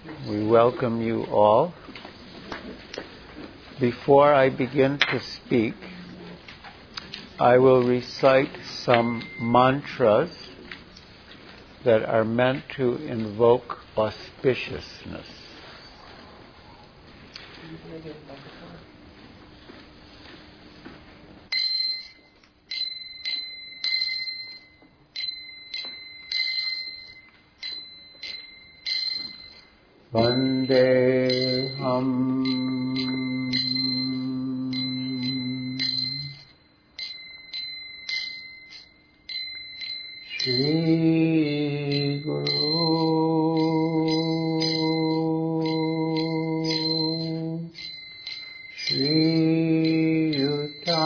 We welcome you all. Before I begin to speak, I will recite some mantras that are meant to invoke auspiciousness. Vandeham Shri Guru Shri Yuta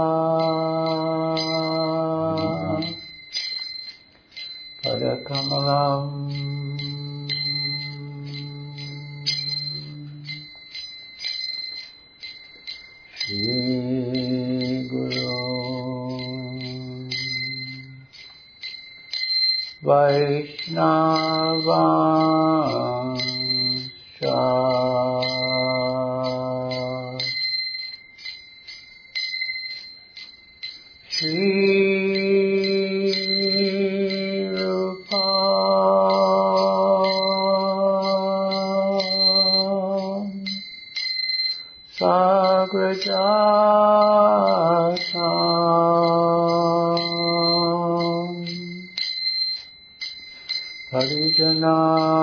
Padakamalam Shri Guru Vaishnavanscha Shri Rupa Sagrajatam Parijana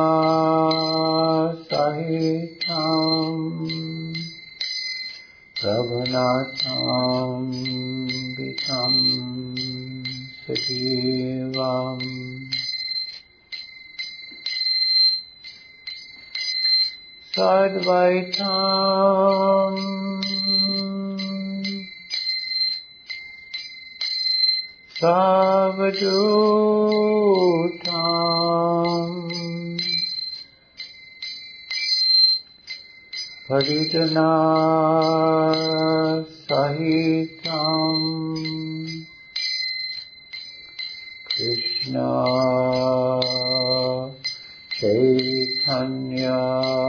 Sahitam Prabhanatam Vitam Sajivam Sadvaitam Savadutam Parijana Sahitam Krishna Chaitanya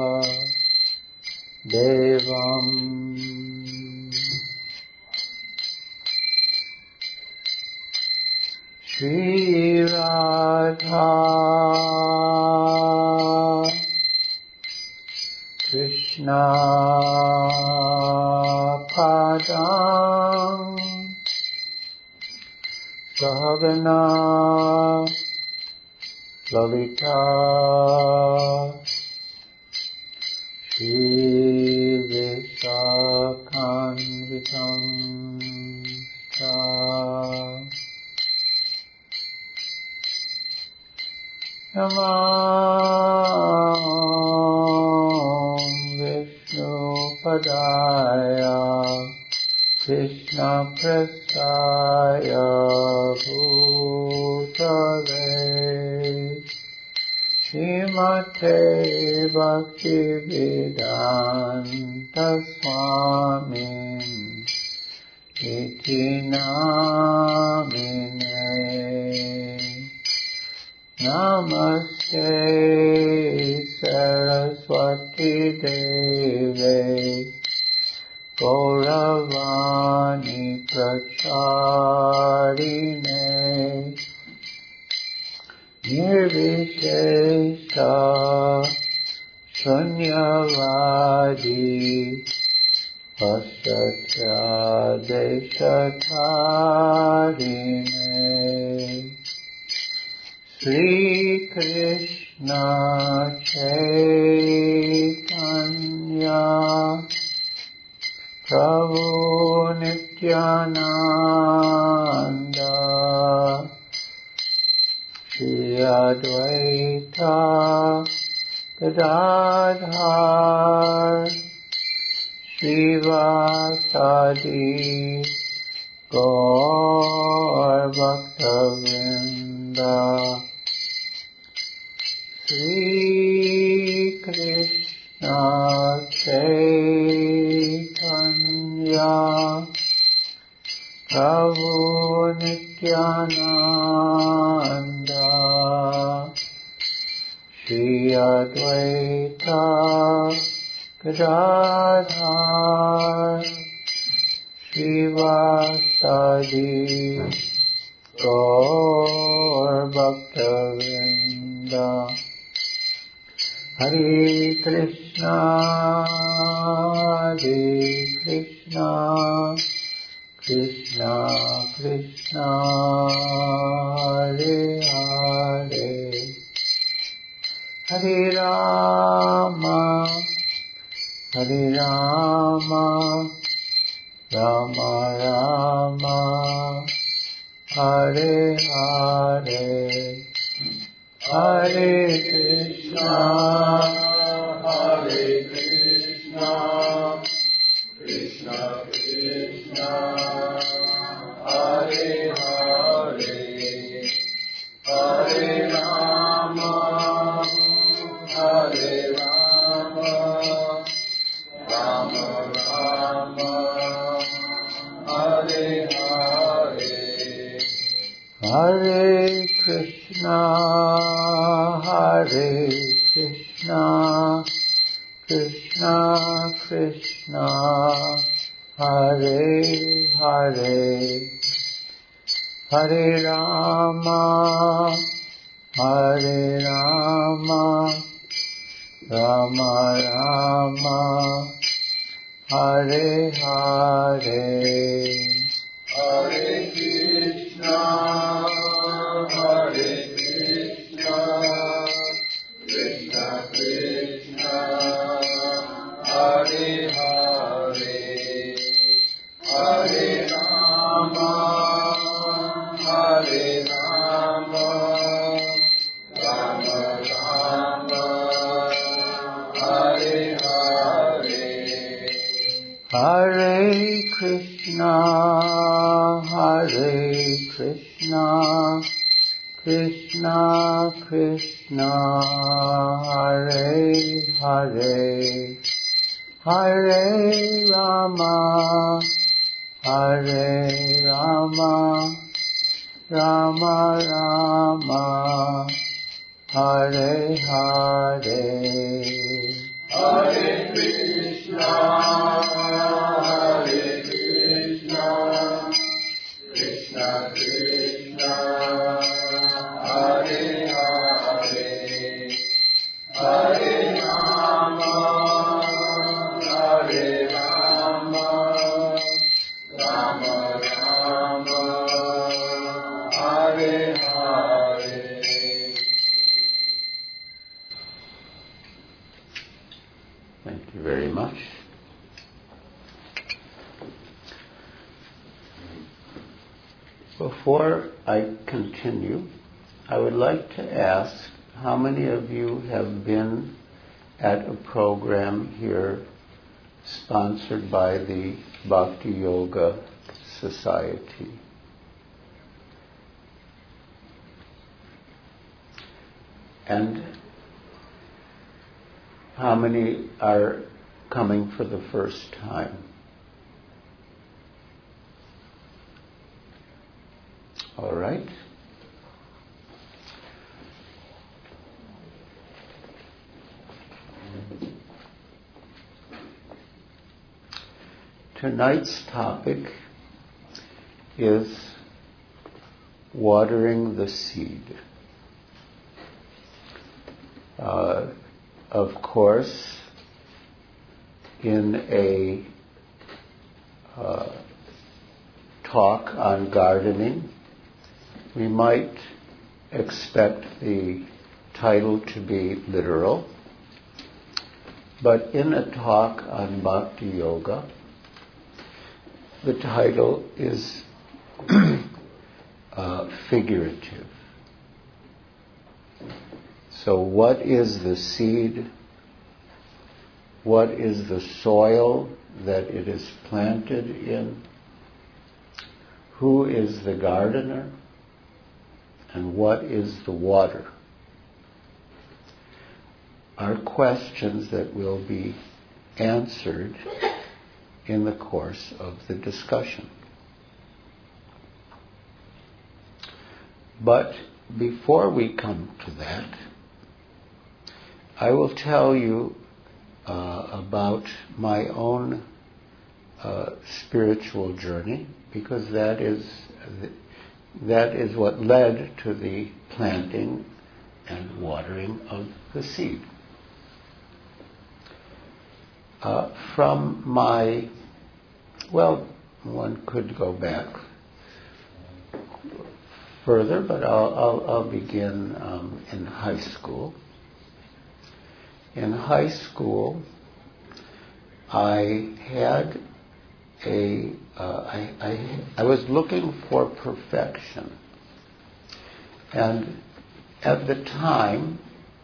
Devam Shri Radha Krishna Padam Sahagana Lalita Shri Visakanvitam Sa Namah Vishnu Padaya Krishna Prasaya Bhutale Srimate Bhaktivedanta Swamin Iti Namine Namaste Saraswati Deve Gauravani Pracharine Nirvishesha Shunyavadi Pasatya Deshatarine Shri Krishna Chaitanya Prabhu Nityananda Shri Advaita Gadadhar Srivasadi Gaur Bhaktavinda Shri Krishna Chaitanya Prabhu Nityananda Shri Advaita Gadadhar Srivasadi Gaur Bhaktavinda Hare Krishna Krishna Krishna Hare Hare Hare Rama Rama Rama Hare Hare Hare Krishna Krishna Krishna Hare Hare Hare Rama Rama Rama Hare Hare Hare Krishna Krishna Krishna Hare Hare Hare Rama Rama Rama Hare Hare Hare Krishna Krishna Krishna Hare Hare Hare Rama Rama Rama Hare Hare Hare Krishna Krishna Krishna Hare Hare Hare Rama Rama Rama Hare Hare Hare Krishna Krishna Krishna Hare Hare Hare Rama Rama Rama Hare Hare. Thank you very much. Before I continue, I would like to ask how many of you have been at a program here sponsored by the Bhakti Yoga Society? And how many are coming for the first time? All right. Tonight's topic is watering the seed. Of course, in a talk on gardening, we might expect the title to be literal, but in a talk on Bhakti Yoga, the title is figurative. So what is the seed? What is the soil that it is planted in? Who is the gardener? And what is the water? Are questions that will be answered in the course of the discussion. But before we come to that, I will tell you about my own spiritual journey, because that is what led to the planting and watering of the seed. One could go back further, but I'll begin in high school. In high school, I had I was looking for perfection, and at the time,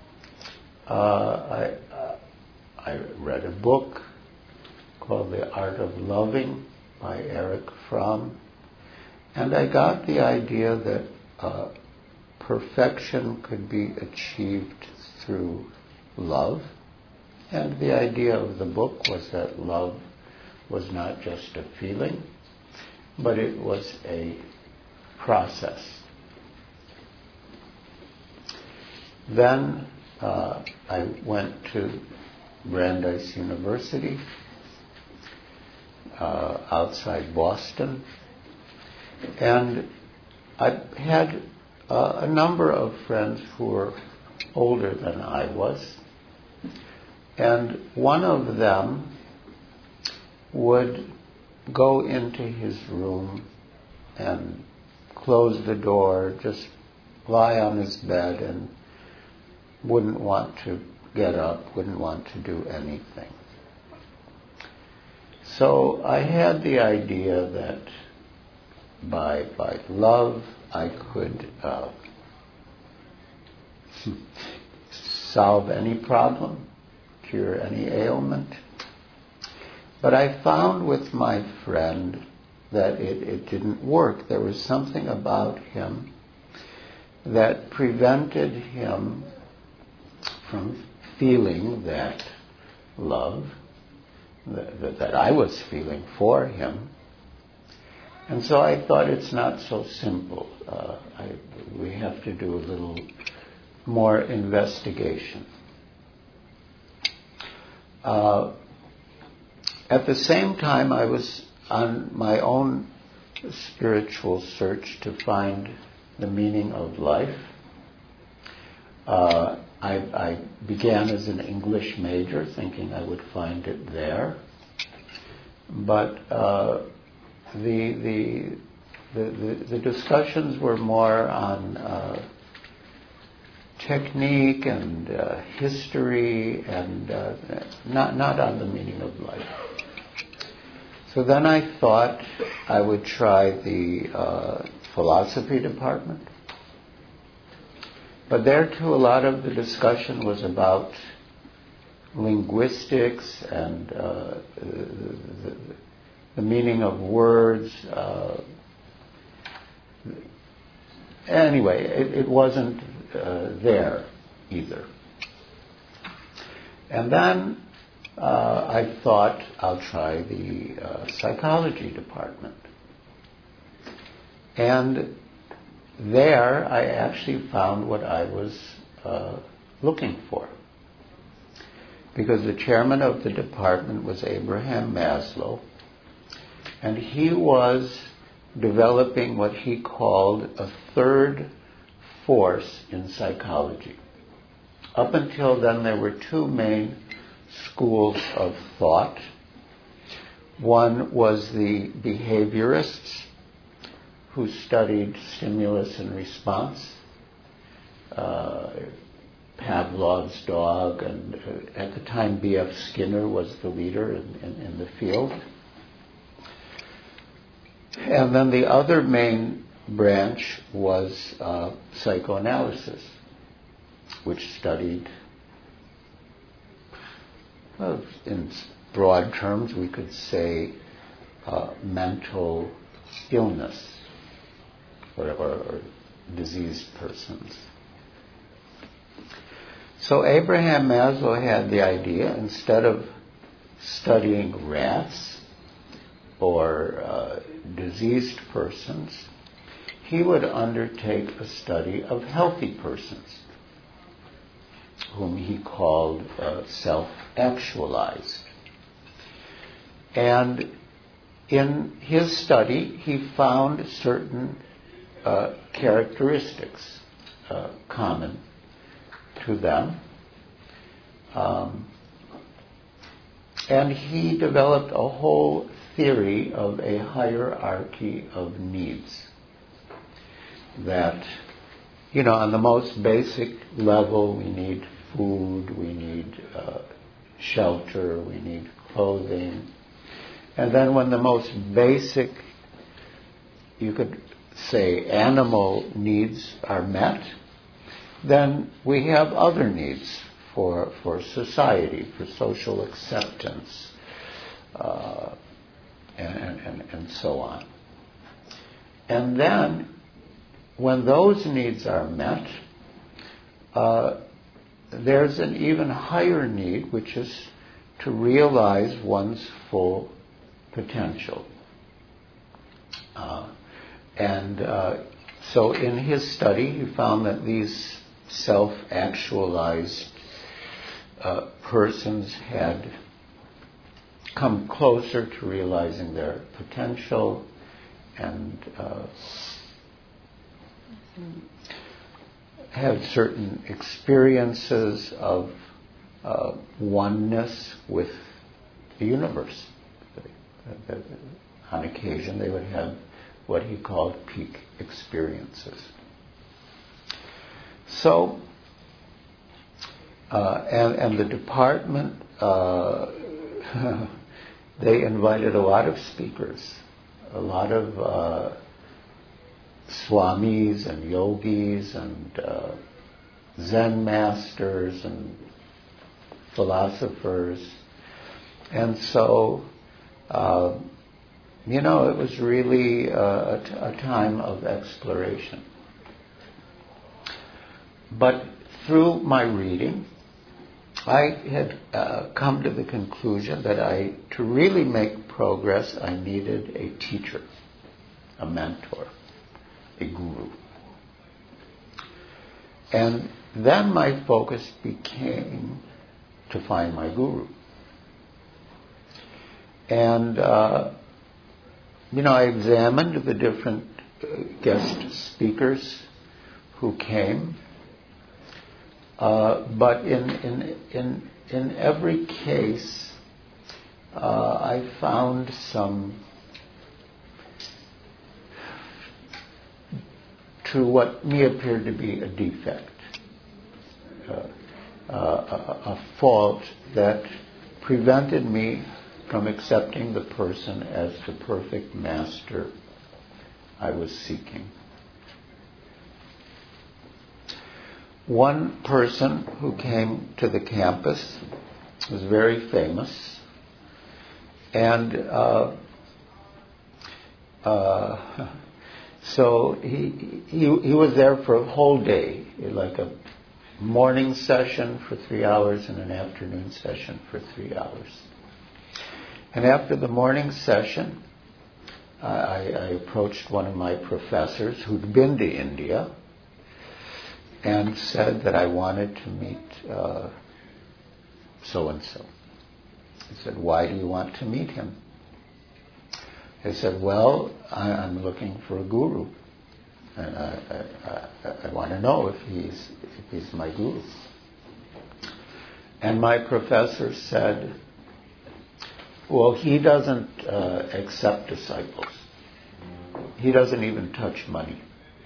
I read a book called The Art of Loving by Erich Fromm, and I got the idea that perfection could be achieved through love. And the idea of the book was that love was not just a feeling, but it was a process. Then I went to Brandeis University outside Boston, and I had a number of friends who were older than I was, and one of them would go into his room and close the door, just lie on his bed, and wouldn't want to get up, wouldn't want to do anything. So I had the idea that by love I could solve any problem, cure any ailment. But I found with my friend that it didn't work. There was something about him that prevented him from feeling that love that I was feeling for him. And so I thought, it's not so simple. We have to do a little more investigation. At the same time, I was on my own spiritual search to find the meaning of life. I began as an English major, thinking I would find it there. But the discussions were more on technique and history, and not on the meaning of life. So then I thought I would try the philosophy department. But there too, a lot of the discussion was about linguistics and the meaning of words. Anyway, it wasn't there either. And then I thought, I'll try the psychology department. And there I actually found what I was looking for. Because the chairman of the department was Abraham Maslow, and he was developing what he called a third force in psychology. Up until then, there were two main schools of thought. One was the behaviorists, who studied stimulus and response, Pavlov's dog, and at the time B.F. Skinner was the leader in the field. And then the other main branch was psychoanalysis, which studied, well, in broad terms, we could say mental illness or diseased persons. So Abraham Maslow had the idea, instead of studying rats or diseased persons, he would undertake a study of healthy persons. whom he called self-actualized. And in his study, he found certain characteristics common to them. And he developed a whole theory of a hierarchy of needs. That, on the most basic level, we need food, we need shelter, we need clothing. And then when the most basic, you could say, animal needs are met, then we have other needs for society, for social acceptance, and so on. And then, when those needs are met, there's an even higher need, which is to realize one's full potential. So in his study, he found that these self-actualized persons had come closer to realizing their potential and had certain experiences of oneness with the universe. On occasion, they would have what he called peak experiences. So, and the department, they invited a lot of speakers, a lot of swamis and yogis and Zen masters and philosophers. And so, it was really a time of exploration. But through my reading, I had come to the conclusion that to really make progress, I needed a teacher, a mentor, a guru. And then my focus became to find my guru. And, I examined the different guest speakers who came. But in every case, I found to what me appeared to be a defect, a fault that prevented me from accepting the person as the perfect master I was seeking. One person who came to the campus was very famous, and so he was there for a whole day, like a morning session for 3 hours and an afternoon session for 3 hours. And after the morning session, I approached one of my professors who'd been to India and said that I wanted to meet so-and-so. I said, "Why do you want to meet him?" He said, "Well, I'm looking for a guru, and I want to know if he's my guru." And my professor said, "Well, he doesn't accept disciples. He doesn't even touch money."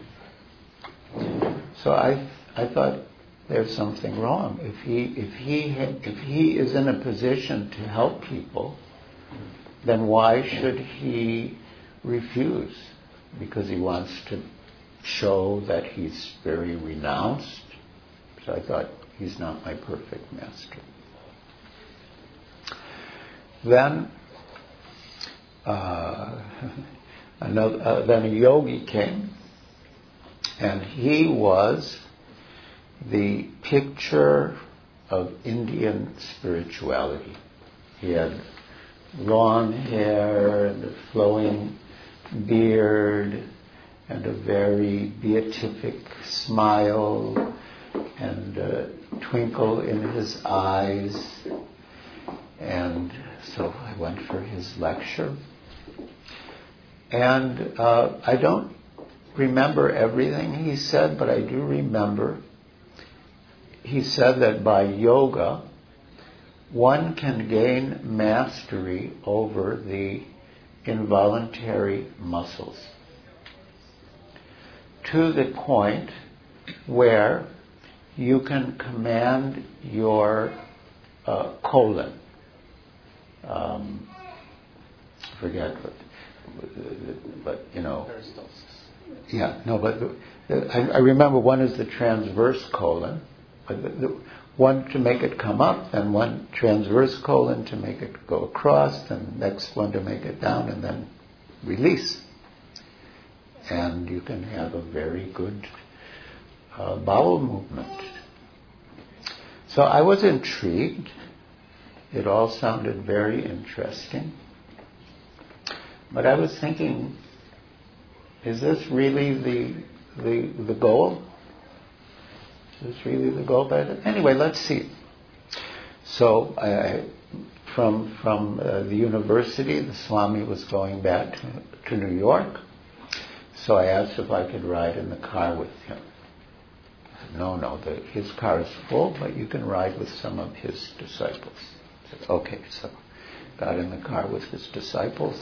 So I thought, there's something wrong. If he is in a position to help people, then why should he refuse? Because he wants to show that he's very renounced. So I thought, he's not my perfect master. Then then a yogi came, and he was the picture of Indian spirituality. He had long hair and a flowing beard and a very beatific smile, and twinkle in his eyes. And so I went for his lecture. And I don't remember everything he said, but I do remember he said that by yoga, one can gain mastery over the involuntary muscles to the point where you can command your colon. Forget what, but you know. Yeah, no, but I remember one is the transverse colon, but the one to make it come up, and one transverse colon to make it go across, and next one to make it down, and then release. And you can have a very good bowel movement. So I was intrigued. It all sounded very interesting. But I was thinking, is this really the goal? Is this really the goal? But anyway, let's see. So from the university, the Swami was going back to New York. So I asked if I could ride in the car with him. He said, no, his car is full, but you can ride with some of his disciples. I said, okay, so got in the car with his disciples.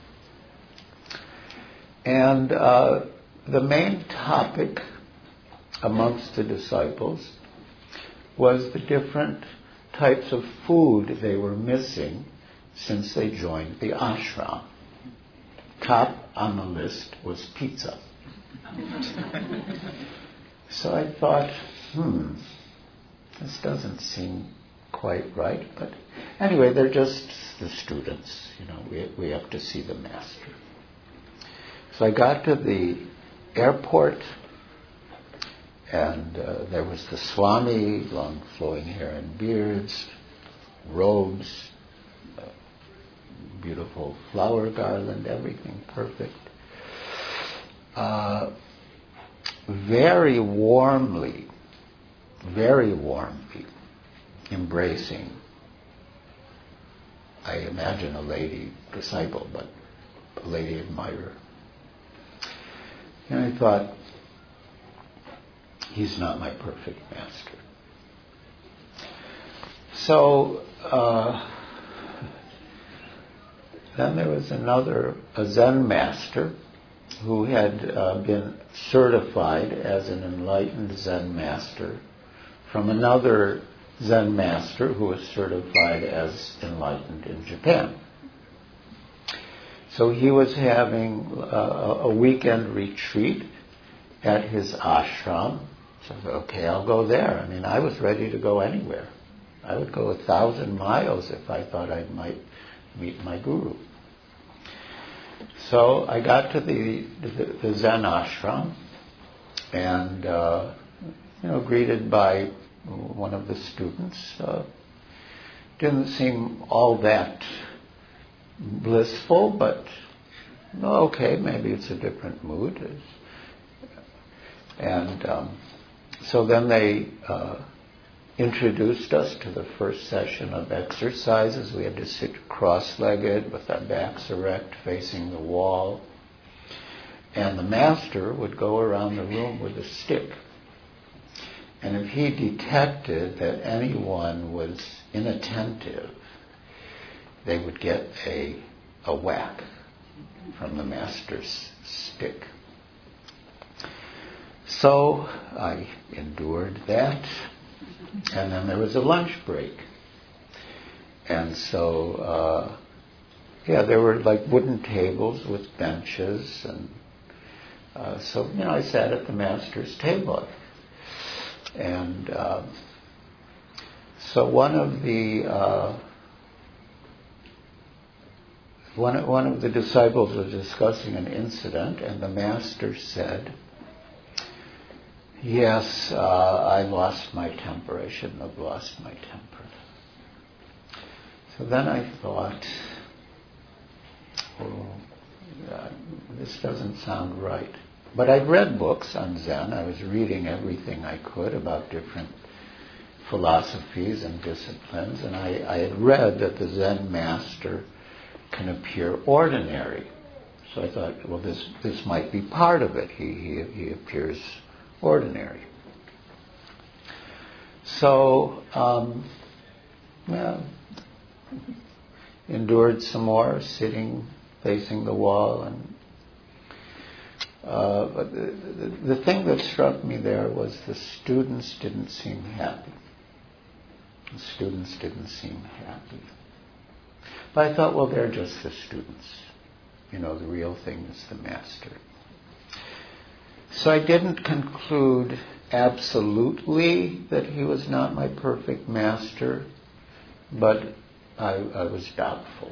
And the main topic amongst the disciples was the different types of food they were missing since they joined the ashram. Top on the list was pizza. So I thought, this doesn't seem quite right. But anyway, they're just the students. You know, we have to see the master. So I got to the airport, and there was the Swami, long flowing hair and beards, robes, beautiful flower garland, everything perfect. Very warmly embracing, I imagine a lady disciple, but a lady admirer. And I thought, he's not my perfect master. So then there was a Zen master who had been certified as an enlightened Zen master from another Zen master who was certified as enlightened in Japan. So he was having a weekend retreat at his ashram. So I said, okay, I'll go there. I mean, I was ready to go anywhere. I would go 1,000 miles if I thought I might meet my guru. So I got to the Zen ashram and, greeted by one of the students. Didn't seem all that blissful, but okay, maybe it's a different mood. And so then they introduced us to the first session of exercises. We had to sit cross-legged with our backs erect, facing the wall. And the master would go around the room with a stick. And if he detected that anyone was inattentive, they would get a whack from the master's stick. So I endured that. And then there was a lunch break. And so, there were like wooden tables with benches. And so I sat at the master's table. And so one of the disciples was discussing an incident, and the master said, yes, I lost my temper. I shouldn't have lost my temper. So then I thought, this doesn't sound right. But I'd read books on Zen. I was reading everything I could about different philosophies and disciplines, and I had read that the Zen master can appear ordinary. So I thought, well, this might be part of it. He appears ordinary. So, endured some more, sitting, facing the wall, and but the thing that struck me there was the students didn't seem happy. The students didn't seem happy. But I thought, well, they're just the students. The real thing is the master. So I didn't conclude absolutely that he was not my perfect master, but I was doubtful.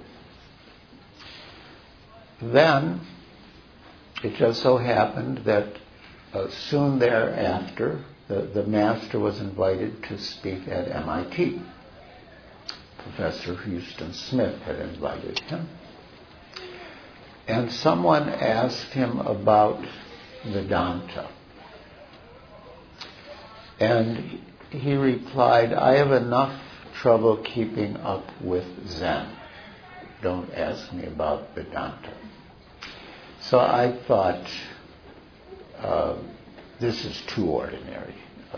Then it just so happened that soon thereafter, the master was invited to speak at MIT. Professor Houston Smith had invited him. And someone asked him about Vedanta. And he replied, I have enough trouble keeping up with Zen. Don't ask me about Vedanta. So I thought, this is too ordinary.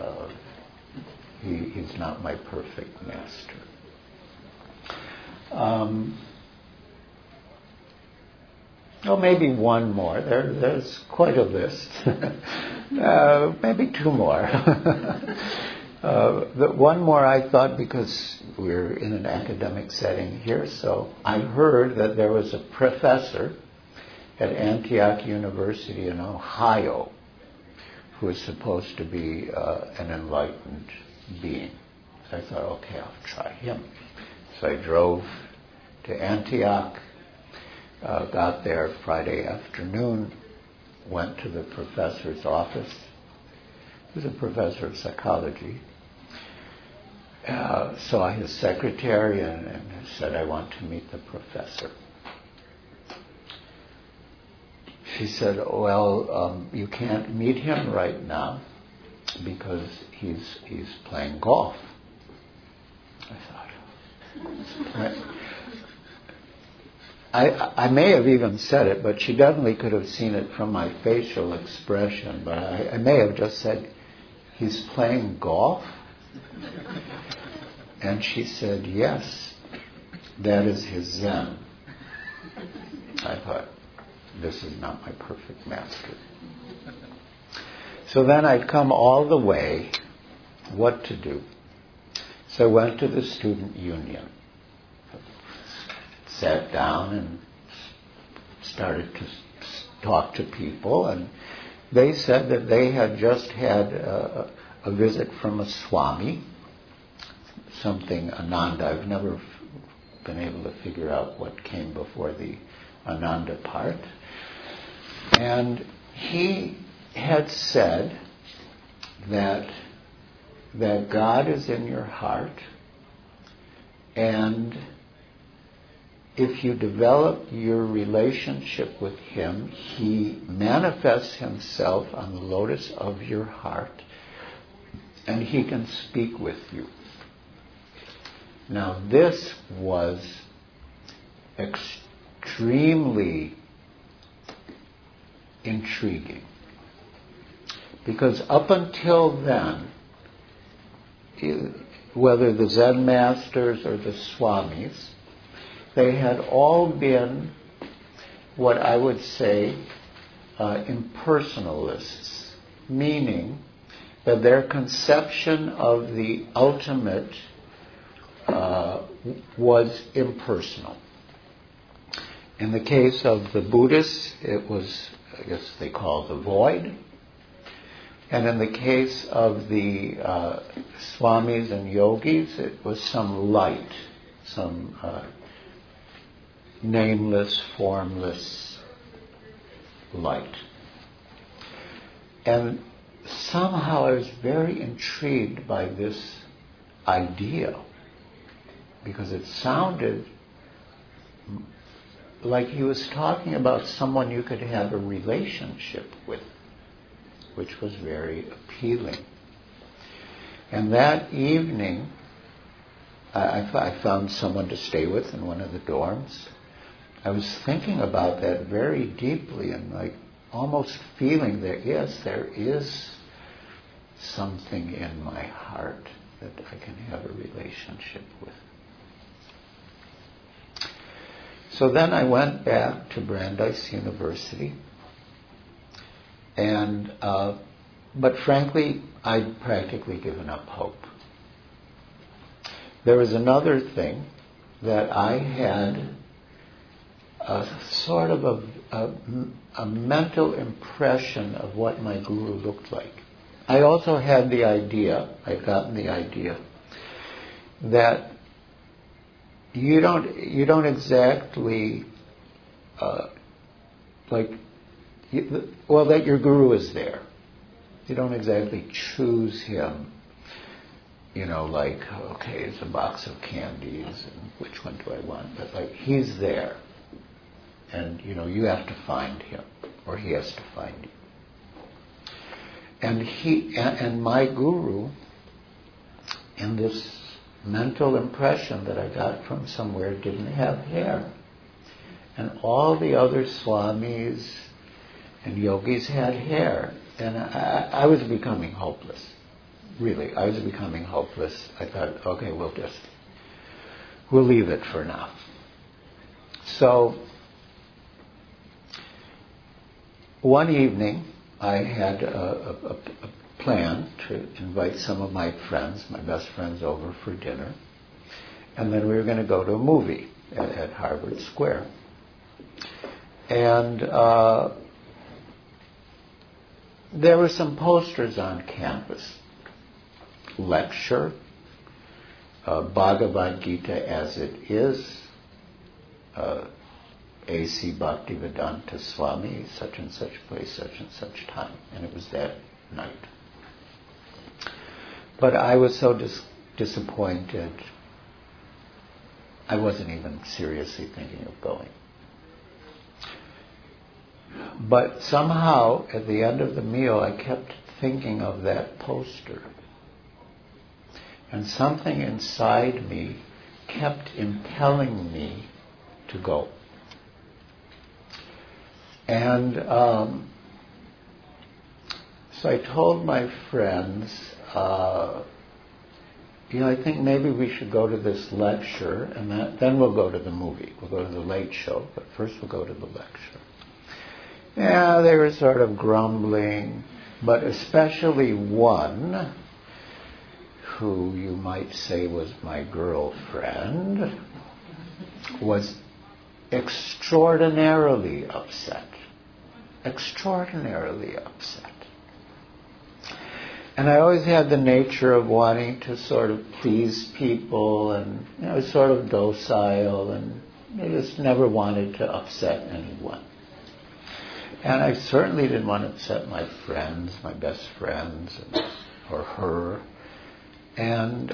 He's not my perfect master. Maybe one more. There's quite a list. Maybe two more. One more I thought, because we're in an academic setting here, so I heard that there was a professor at Antioch University in Ohio who was supposed to be an enlightened being. So I thought, okay, I'll try him. So I drove to Antioch, got there Friday afternoon, went to the professor's office. He was a professor of psychology. Saw his secretary and said, I want to meet the professor. She said, well, you can't meet him right now because he's playing golf. I thought, I may have even said it, but she definitely could have seen it from my facial expression, but I may have just said, he's playing golf? And she said, yes, that is his Zen. I thought, this is not my perfect master. So then I'd come all the way, what to do? So I went to the student union, sat down and started to talk to people, and they said that they had just had a visit from a Swami, something Ananda. I've never been able to figure out what came before the Ananda part. And he had said that God is in your heart, and if you develop your relationship with Him, He manifests Himself on the lotus of your heart, and He can speak with you. Now, this was extremely intriguing, because up until then, whether the Zen masters or the Swamis, they had all been what I would say impersonalists, meaning that their conception of the ultimate was impersonal. In the case of the Buddhists, it was, I guess they call the void. And in the case of the Swamis and yogis, it was some light, some nameless, formless light. And somehow I was very intrigued by this idea, because it sounded like he was talking about someone you could have a relationship with. which was very appealing. And that evening, I found someone to stay with in one of the dorms. I was thinking about that very deeply and like almost feeling that, yes, there is something in my heart that I can have a relationship with. So then I went back to Brandeis University, and but frankly, I'd practically given up hope. There was another thing that I had a sort of a mental impression of what my guru looked like. I also had the idea, I'd gotten the idea, that you don't exactly that your guru is there. You don't exactly choose him, like, okay, it's a box of candies and which one do I want? But like, he's there. And, you have to find him, or he has to find you. And my guru, in this mental impression that I got from somewhere, didn't have hair. And all the other swamis and yogis had hair. And I was becoming hopeless. Really, I was becoming hopeless. I thought, okay, we'll leave it for now. So, one evening, I had a plan to invite some of my friends, my best friends, over for dinner. And then we were going to go to a movie at Harvard Square. And there were some posters on campus. Lecture, Bhagavad Gita as it is, A.C. Bhaktivedanta Swami, such and such place, such and such time. And it was that night. But I was so disappointed, I wasn't even seriously thinking of going. But somehow, at the end of the meal, I kept thinking of that poster. And something inside me kept impelling me to go. And so I told my friends, I think maybe we should go to this lecture, and then we'll go to the movie. We'll go to the late show, but first we'll go to the lecture. Yeah, they were sort of grumbling, but especially one, who you might say was my girlfriend, was extraordinarily upset. Extraordinarily upset. And I always had the nature of wanting to sort of please people, and I was sort of docile, and I just never wanted to upset anyone. And I certainly didn't want to upset my friends, my best friends, or her. And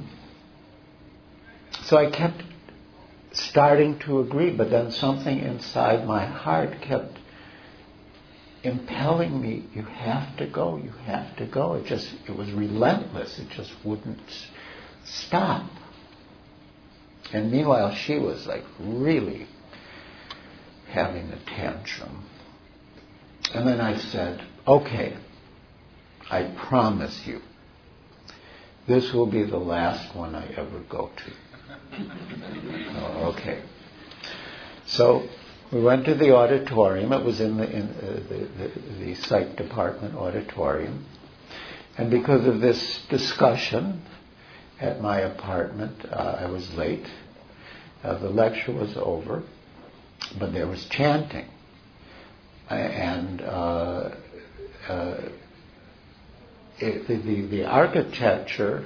so I kept starting to agree, but then something inside my heart kept impelling me, you have to go, you have to go. It was relentless. It just wouldn't stop. And meanwhile, she was like really having a tantrum. And then I said, okay, I promise you, this will be the last one I ever go to. Oh, okay. So we went to the auditorium. It was in the psych department auditorium. And because of this discussion at my apartment, I was late. The lecture was over, but there was chanting. And the architecture,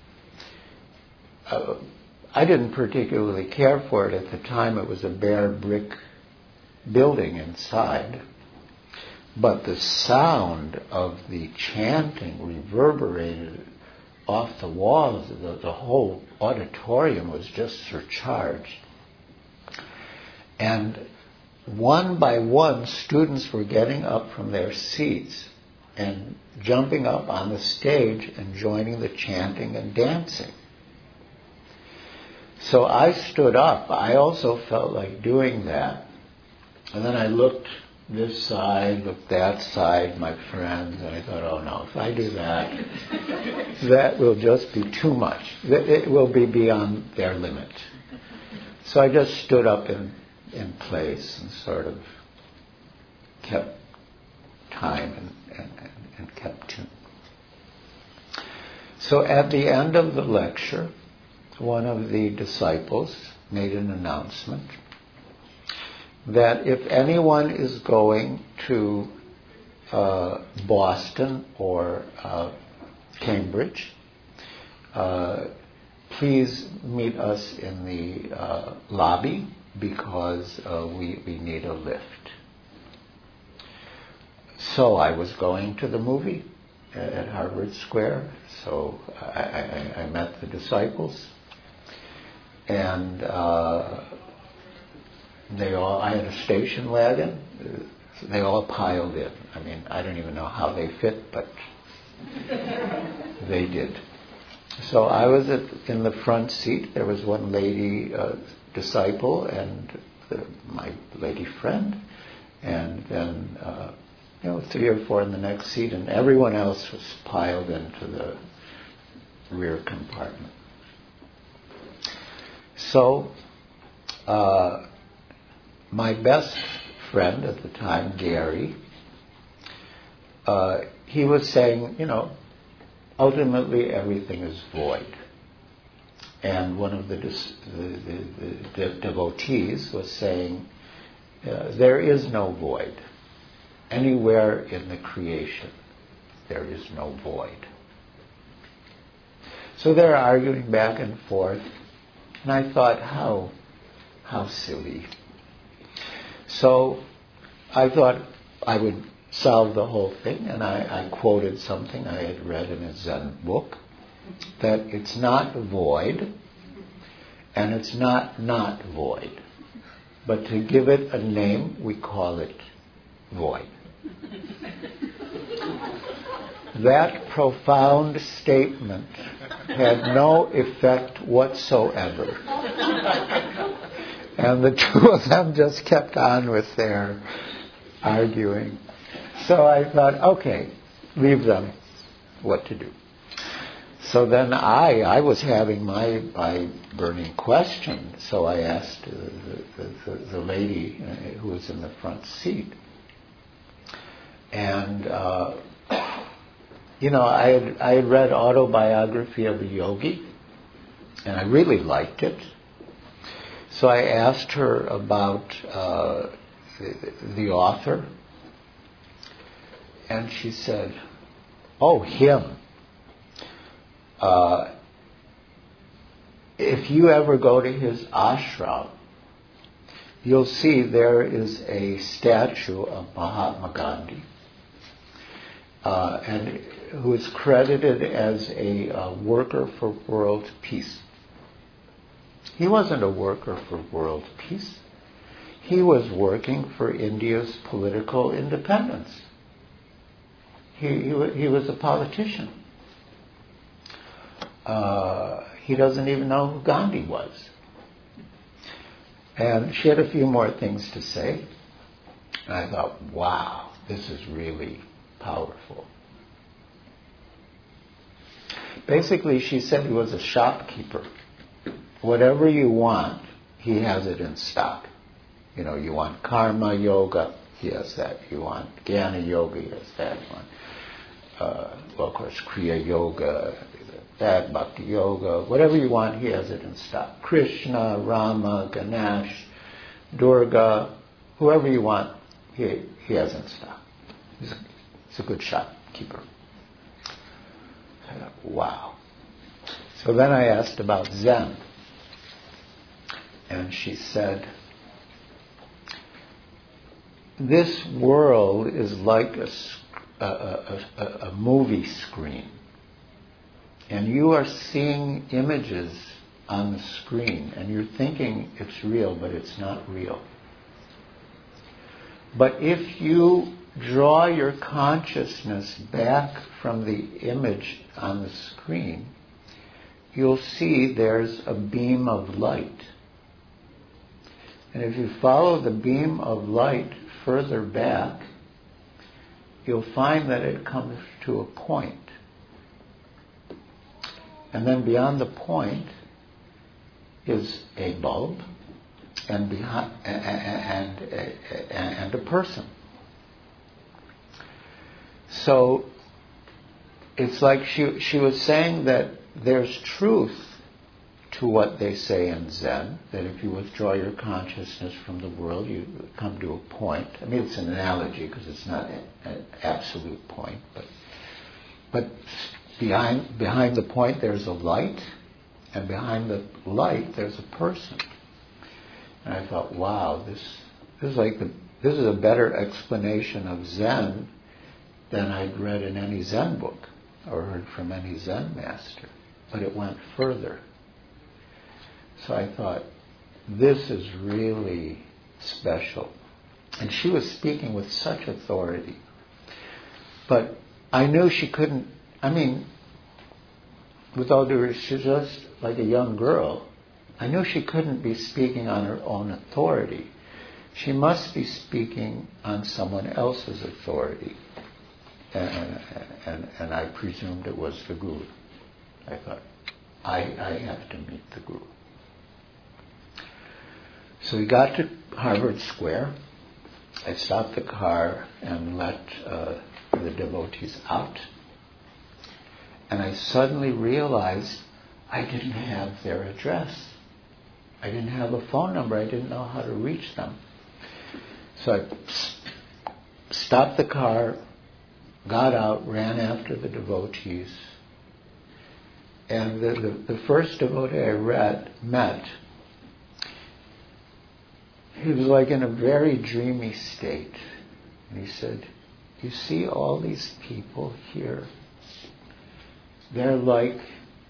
I didn't particularly care for it at the time. It was a bare brick building inside. But the sound of the chanting reverberated off the walls. The whole auditorium was just surcharged. And one by one, students were getting up from their seats and jumping up on the stage and joining the chanting and dancing. So I stood up. I also felt like doing that. And then I looked this side, looked that side, my friends, and I thought, oh no, if I do that, that will just be too much. It will be beyond their limit. So I just stood up in place and sort of kept time and kept tune. So at the end of the lecture, one of the disciples made an announcement that if anyone is going to Boston or Cambridge, please meet us in the lobby because we need a lift. So I was going to the movie at Harvard Square, so I met the disciples, and I had a station wagon. They all piled in. I mean, I don't even know how they fit, but they did. So I was in the front seat. There was one lady disciple and my lady friend, and then 3 or 4 in the next seat, and everyone else was piled into the rear compartment. So my best friend at the time, Gary, he was saying, ultimately everything is void. And one of the devotees was saying, there is no void. Anywhere in the creation, there is no void. So they're arguing back and forth, and I thought, how silly. So I thought I would solve the whole thing, and I quoted something I had read in a Zen book, that it's not void, and it's not void. But to give it a name, we call it void. That profound statement had no effect whatsoever. And the two of them just kept on with their arguing. So I thought, okay, leave them what to do. So then I was having my burning question. So I asked the lady who was in the front seat. And, I had read Autobiography of a Yogi, and I really liked it. So I asked her about the author, and she said, oh, him. If you ever go to his ashram, you'll see there is a statue of Mahatma Gandhi, and who is credited as a worker for world peace. He wasn't a worker for world peace. He was working for India's political independence. He was a politician. He doesn't even know who Gandhi was. And she had a few more things to say. And I thought, wow, this is really powerful. Basically, she said he was a shopkeeper. Whatever you want, he has it in stock. You want karma yoga, he has that. You want jnana yoga, he has that one. Of course, kriya yoga, that, bhakti yoga, whatever you want, he has it in stock. Krishna, Rama, Ganesh, Durga, whoever you want, he has in stock. He's a good shopkeeper. I thought, wow. So then I asked about Zen. And she said, this world is like a movie screen. And you are seeing images on the screen, and you're thinking it's real, but it's not real. But if you draw your consciousness back from the image on the screen, you'll see there's a beam of light. And if you follow the beam of light further back, you'll find that it comes to a point. And then beyond the point is a bulb and a person. So it's like she was saying that there's truth to what they say in Zen, that if you withdraw your consciousness from the world, you come to a point. I mean, it's an analogy because it's not an absolute point, but behind the point there's a light, and behind the light there's a person. And I thought, wow, this is a better explanation of Zen than I'd read in any Zen book or heard from any Zen master. But it went further. So I thought, this is really special. And she was speaking with such authority. But I knew she couldn't, with all due respect, she's just like a young girl. I knew she couldn't be speaking on her own authority. She must be speaking on someone else's authority. And I presumed it was the Guru. I thought, I have to meet the Guru. So we got to Harvard Square. I stopped the car and let the devotees out. And I suddenly realized I didn't have their address. I didn't have a phone number. I didn't know how to reach them. So I stopped the car, got out, ran after the devotees. And the first devotee I met, he was like in a very dreamy state. And he said, you see all these people here? They're like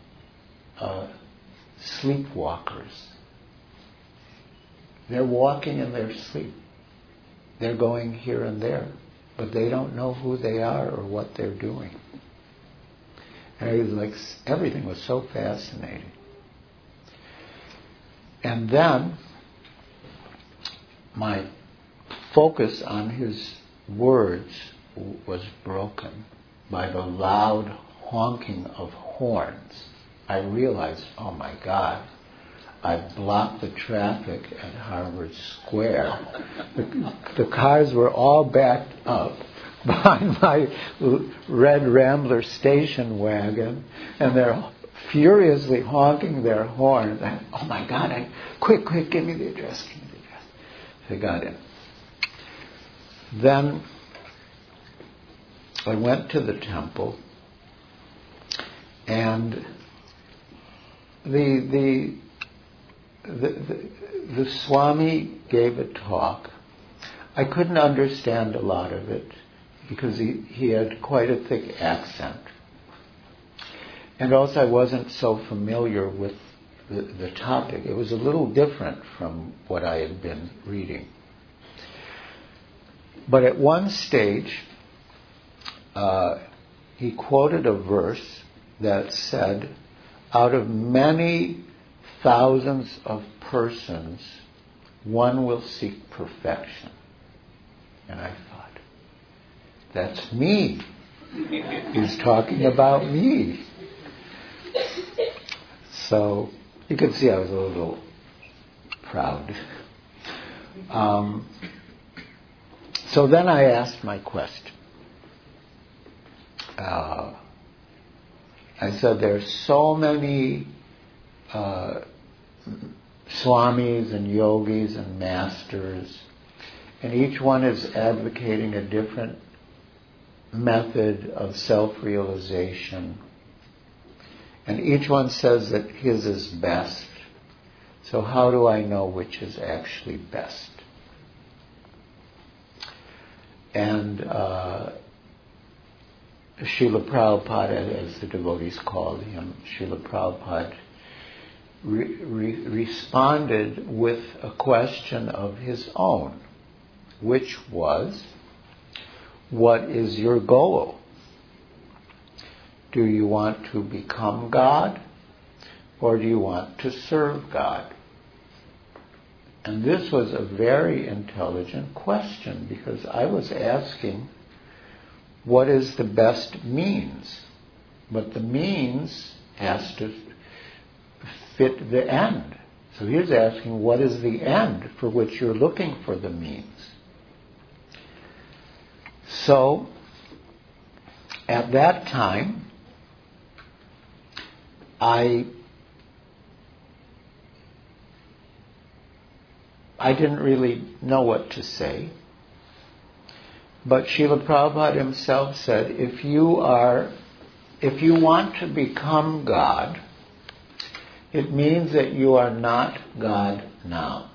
sleepwalkers. They're walking in their sleep. They're going here and there, but they don't know who they are or what they're doing. And it was like everything was so fascinating. And then my focus on his words was broken by the loud honking of horns. I realized, oh my God, I've blocked the traffic at Harvard Square. The cars were all backed up behind my red Rambler station wagon, and they're furiously honking their horns. Oh my God, quick, give me the address, So I got in. Then I went to the temple, and the Swami gave a talk. I couldn't understand a lot of it because he had quite a thick accent. And also I wasn't so familiar with the topic. It was a little different from what I had been reading. But at one stage, he quoted a verse that said, out of many thousands of persons, one will seek perfection. And I thought, that's me. He's talking about me. So you can see I was a little proud. So then I asked my question. I said, there's so many swamis and yogis and masters, and each one is advocating a different method of self-realization. And each one says that his is best. So how do I know which is actually best? And Srila Prabhupada, as the devotees called him, Srila Prabhupada responded with a question of his own, which was, what is your goal? Do you want to become God, or do you want to serve God? And this was a very intelligent question, because I was asking, what is the best means? But the means has to fit the end. So he's asking, what is the end for which you're looking for the means? So, at that time, I didn't really know what to say. But Srila Prabhupada himself said, if you want to become God, it means that you are not God now.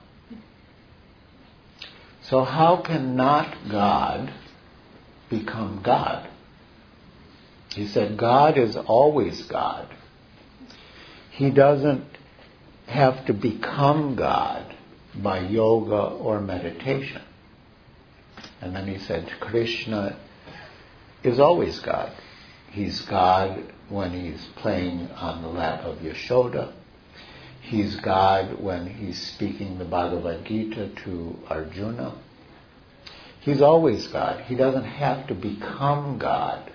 So how can not God become God? He said, God is always God. He doesn't have to become God by yoga or meditation. And then he said, Krishna is always God. He's God when he's playing on the lap of Yashoda. He's God when he's speaking the Bhagavad Gita to Arjuna. He's always God. He doesn't have to become God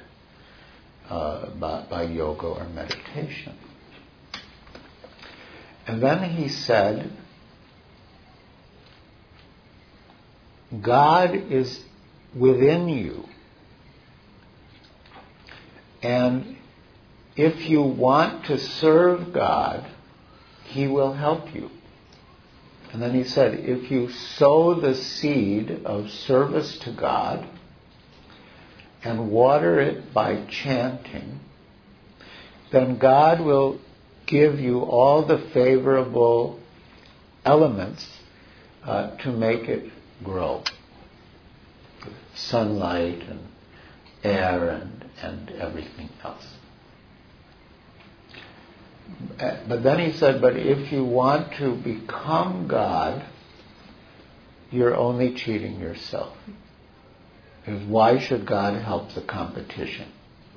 by yoga or meditation. And then he said, God is within you. And if you want to serve God, He will help you. And then he said, if you sow the seed of service to God and water it by chanting, then God will give you all the favorable elements to make it grow. Sunlight and air and everything else. But then he said, but if you want to become God, you're only cheating yourself. Because why should God help the competition?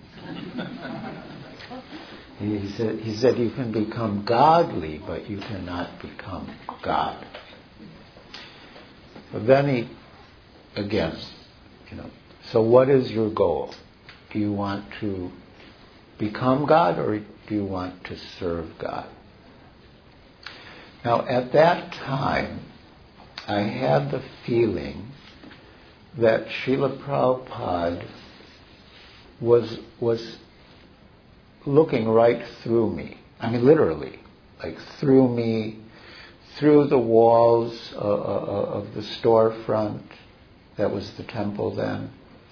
He said you can become godly, but you cannot become God. But then he, again, so what is your goal? Do you want to become God, or do you want to serve God? Now, at that time, I had the feeling that Srila Prabhupada was looking right through me. I mean, literally, like through me, through the walls of the storefront that was the temple then.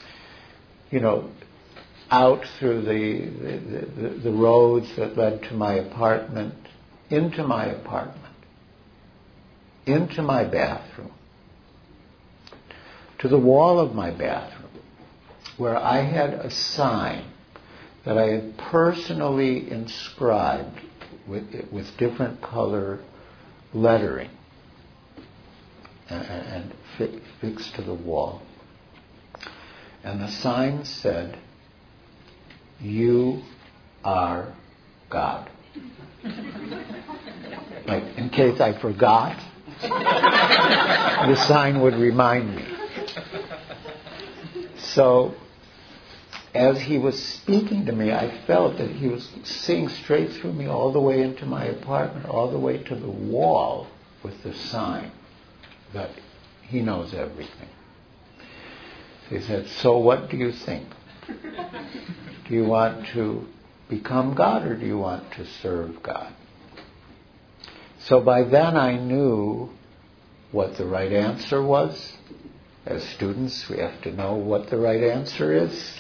Out through the roads that led to my apartment, into my apartment, into my bathroom, to the wall of my bathroom, where I had a sign that I had personally inscribed with different color lettering and fixed to the wall. And the sign said, "You are God." Like, in case I forgot, the sign would remind me. So, as he was speaking to me, I felt that he was seeing straight through me all the way into my apartment, all the way to the wall with the sign that he knows everything. So he said, "So what do you think? Do you want to become God, or do you want to serve God?" So by then I knew what the right answer was. As students, we have to know what the right answer is.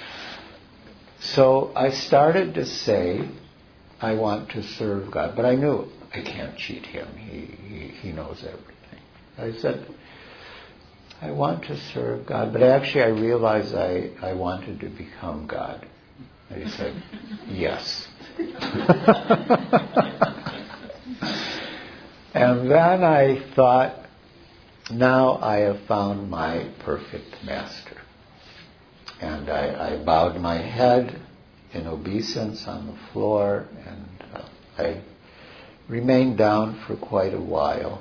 So I started to say, I want to serve God. But I knew I can't cheat him. He knows everything. I said, I want to serve God. But actually I realized I wanted to become God. And he said, yes. And then I thought, now I have found my perfect master. And I bowed my head in obeisance on the floor, and I remained down for quite a while.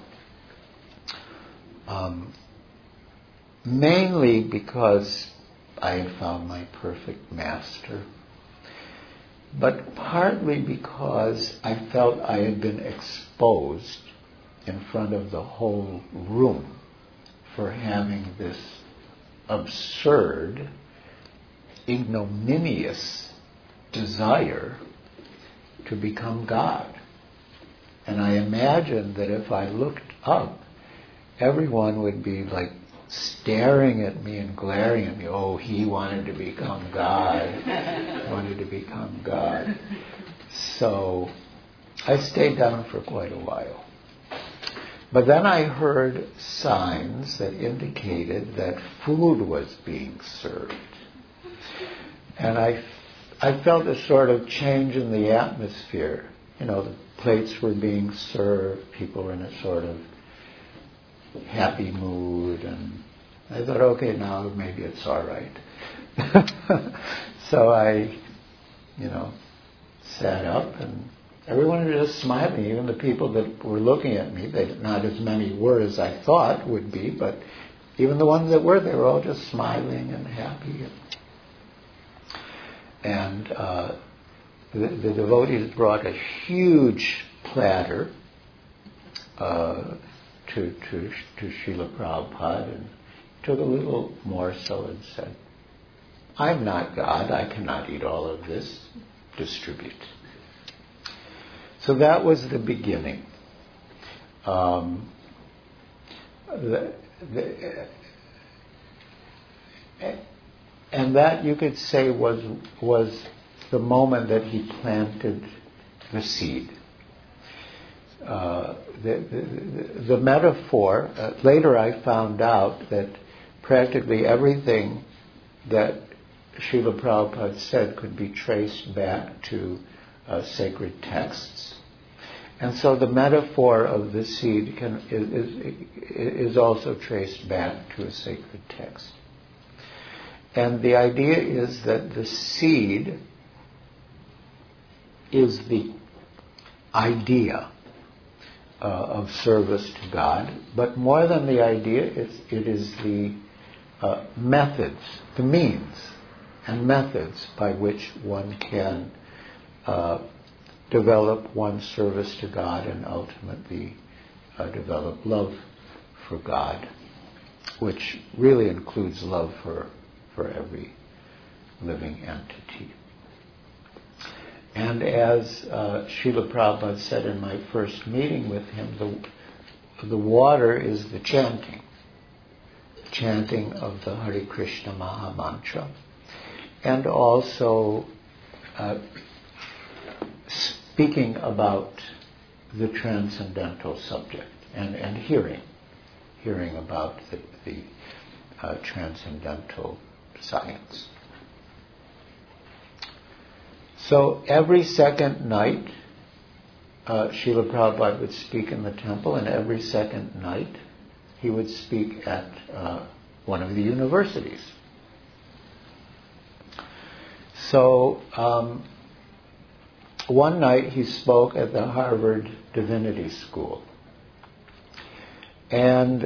Mainly because I had found my perfect master, but partly because I felt I had been exposed in front of the whole room for having this absurd, ignominious desire to become God. And I imagined that if I looked up, everyone would be like staring at me and glaring at me. Oh, he wanted to become God. Wanted to become God. So I stayed down for quite a while. But then I heard signs that indicated that food was being served. And I felt a sort of change in the atmosphere. The plates were being served, people were in a sort of happy mood, and I thought, okay, now maybe it's all right. So I, sat up, and everyone was just smiling, even the people that were looking at me. Not as many were as I thought would be, but even the ones that were, they were all just smiling and happy. And the devotees brought a huge platter to Srila Prabhupada, and took a little morsel and said, I'm not God, I cannot eat all of this, distribute. So that was the beginning. And that, you could say, was the moment that he planted the seed. The metaphor, later I found out that practically everything that Srila Prabhupada said could be traced back to sacred texts. And so the metaphor of the seed is also traced back to a sacred text. And the idea is that the seed is the idea of service to God, but more than the idea, it is the methods, the means and methods by which one can develop one's service to God and ultimately develop love for God, which really includes love for every living entity. And as Srila Prabhupada said in my first meeting with him, the water is the chanting of the Hare Krishna Maha Mantra, and also speaking about the transcendental subject and hearing about the transcendental science. So every second night, Srila Prabhupada would speak in the temple, and every second night he would speak at one of the universities. So one night he spoke at the Harvard Divinity School. And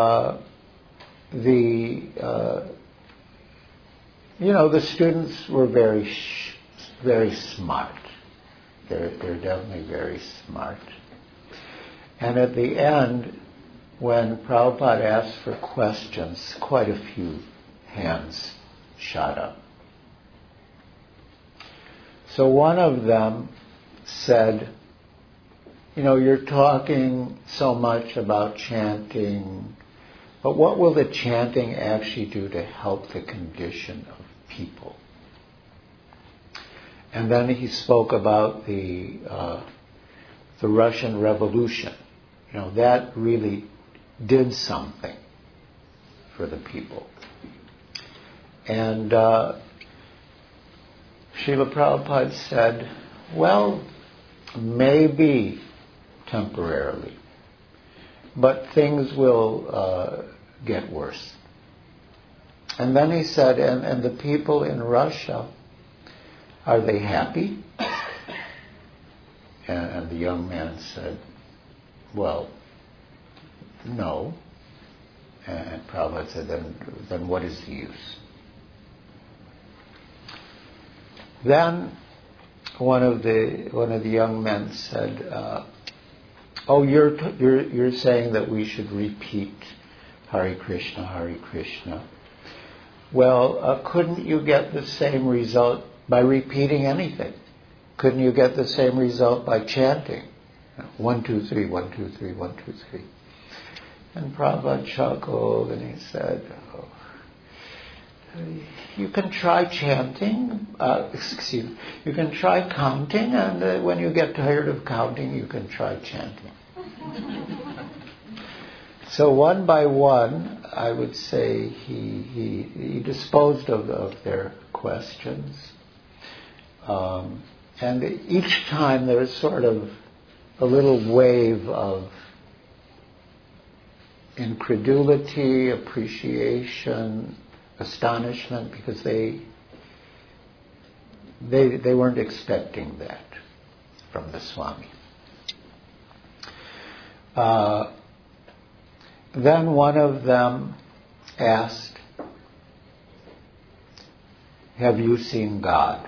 the students were very smart. They're definitely very smart. And at the end, when Prabhupada asked for questions, quite a few hands shot up. So one of them said, you're talking so much about chanting, but what will the chanting actually do to help the condition of people? And then he spoke about the Russian Revolution. That really did something for the people. And Srila Prabhupada said, well, maybe temporarily, but things will get worse. And then he said, and the people in Russia, are they happy? And the young man said, well, no. And Prabhupada said, then what is the use? Then one of the young men said, oh, you're saying that we should repeat Hare Krishna, Hare Krishna. Well, couldn't you get the same result by repeating anything? Couldn't you get the same result by chanting? 1, 2, 3, 1, 2, 3, 1, 2, 3. And Prabhupada chuckled and he said, oh, you can try chanting, you can try counting, and when you get tired of counting, you can try chanting. So one by one, I would say he disposed of their questions. And each time there was sort of a little wave of incredulity, appreciation, astonishment, because they weren't expecting that from the Swami. Then one of them asked, have you seen God?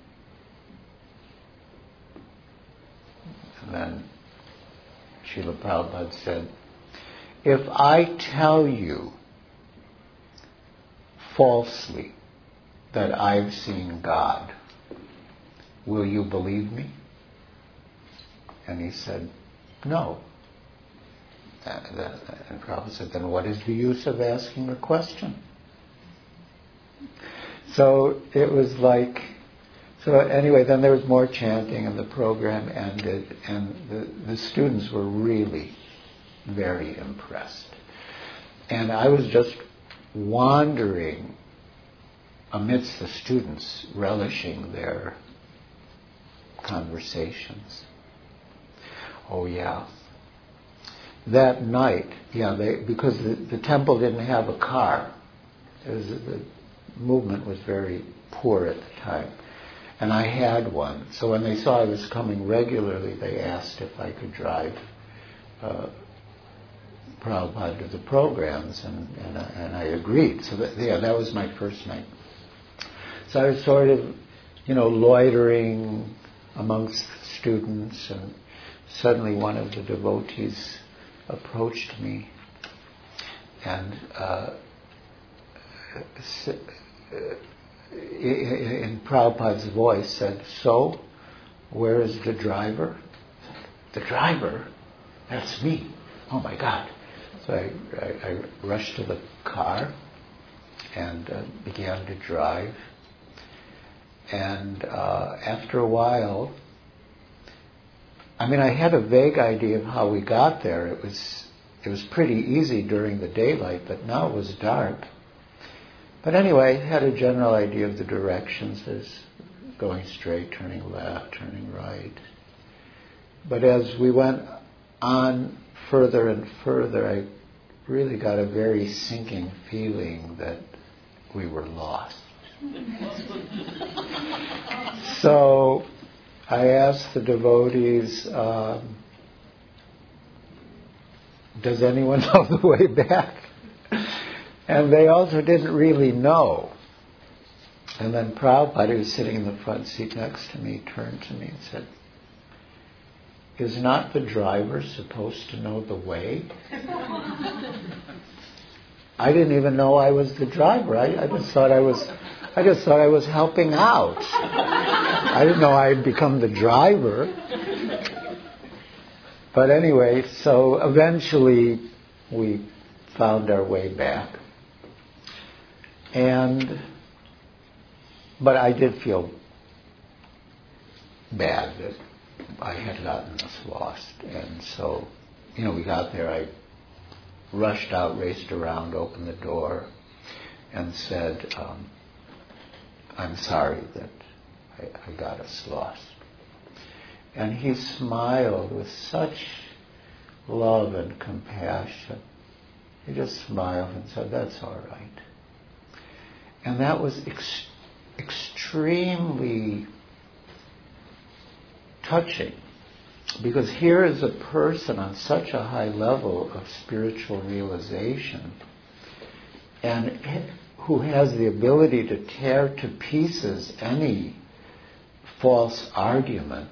And then Srila Prabhupada said, if I tell you falsely that I've seen God, will you believe me? And he said, no. And Prabhupada said, then what is the use of asking a question? So it was like, so anyway, then there was more chanting and the program ended, and the students were really very impressed. And I was just wandering amidst the students, relishing their conversations. Oh yeah. That night, because the temple didn't have a car. The movement was very poor at the time. And I had one. So when they saw I was coming regularly, they asked if I could drive Prabhupada to the programs, and I agreed. So that was my first night. So I was sort of, loitering amongst students, and suddenly one of the devotees approached me and in Prabhupada's voice said, so, where is the driver? The driver? That's me. Oh my God. So I rushed to the car and began to drive. And after a while, I had a vague idea of how we got there. It was pretty easy during the daylight, but now it was dark. But anyway, I had a general idea of the directions. There's going straight, turning left, turning right. But as we went on further and further, I really got a very sinking feeling that we were lost. So I asked the devotees, does anyone know the way back? And they also didn't really know. And then Prabhupada, who was sitting in the front seat next to me, turned to me and said, is not the driver supposed to know the way? I didn't even know I was the driver. I just thought I was helping out. I didn't know I had become the driver. But anyway, so eventually we found our way back. But I did feel bad that I had gotten us lost. And so, we got there. I rushed out, raced around, opened the door, and said, I'm sorry that I got us lost. And he smiled with such love and compassion. He just smiled and said, that's all right. And that was extremely touching, because here is a person on such a high level of spiritual realization, and who has the ability to tear to pieces any false argument.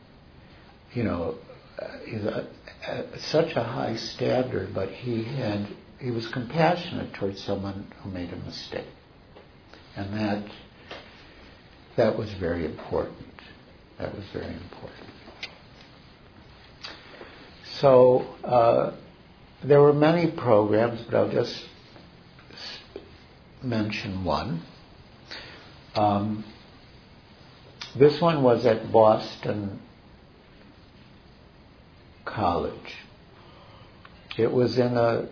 He's such a high standard, but he was compassionate towards someone who made a mistake, and that was very important. That was very important. So there were many programs, but I'll just mention one. This one was at Boston College. It was in a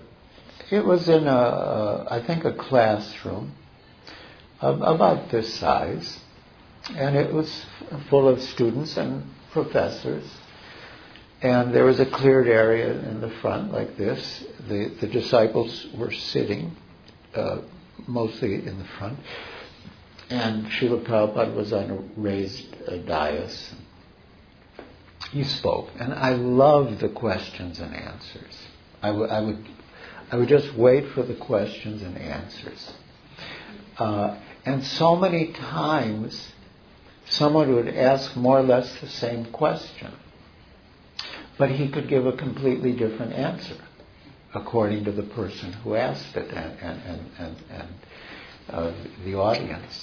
I think a classroom about this size, and it was full of students and professors. And there was a cleared area in the front like this. The disciples were sitting mostly in the front, and Srila Prabhupada was on a raised dais. He spoke, and I loved the questions and answers. I would just wait for the questions and answers. And so many times, someone would ask more or less the same question, but he could give a completely different answer according to the person who asked it and the audience.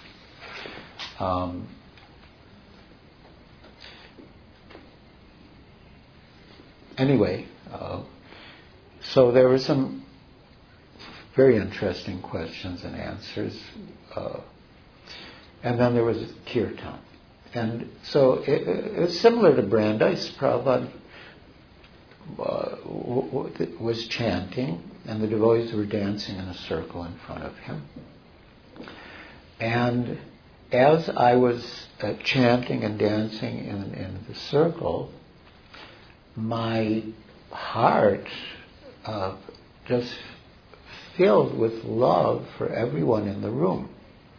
Anyway, so there were some very interesting questions and answers, and then there was kirtan. And so it's similar to Brandeis. Prabhupada was chanting, and the devotees were dancing in a circle in front of him. And as I was chanting and dancing in the circle, my heart just filled with love for everyone in the room.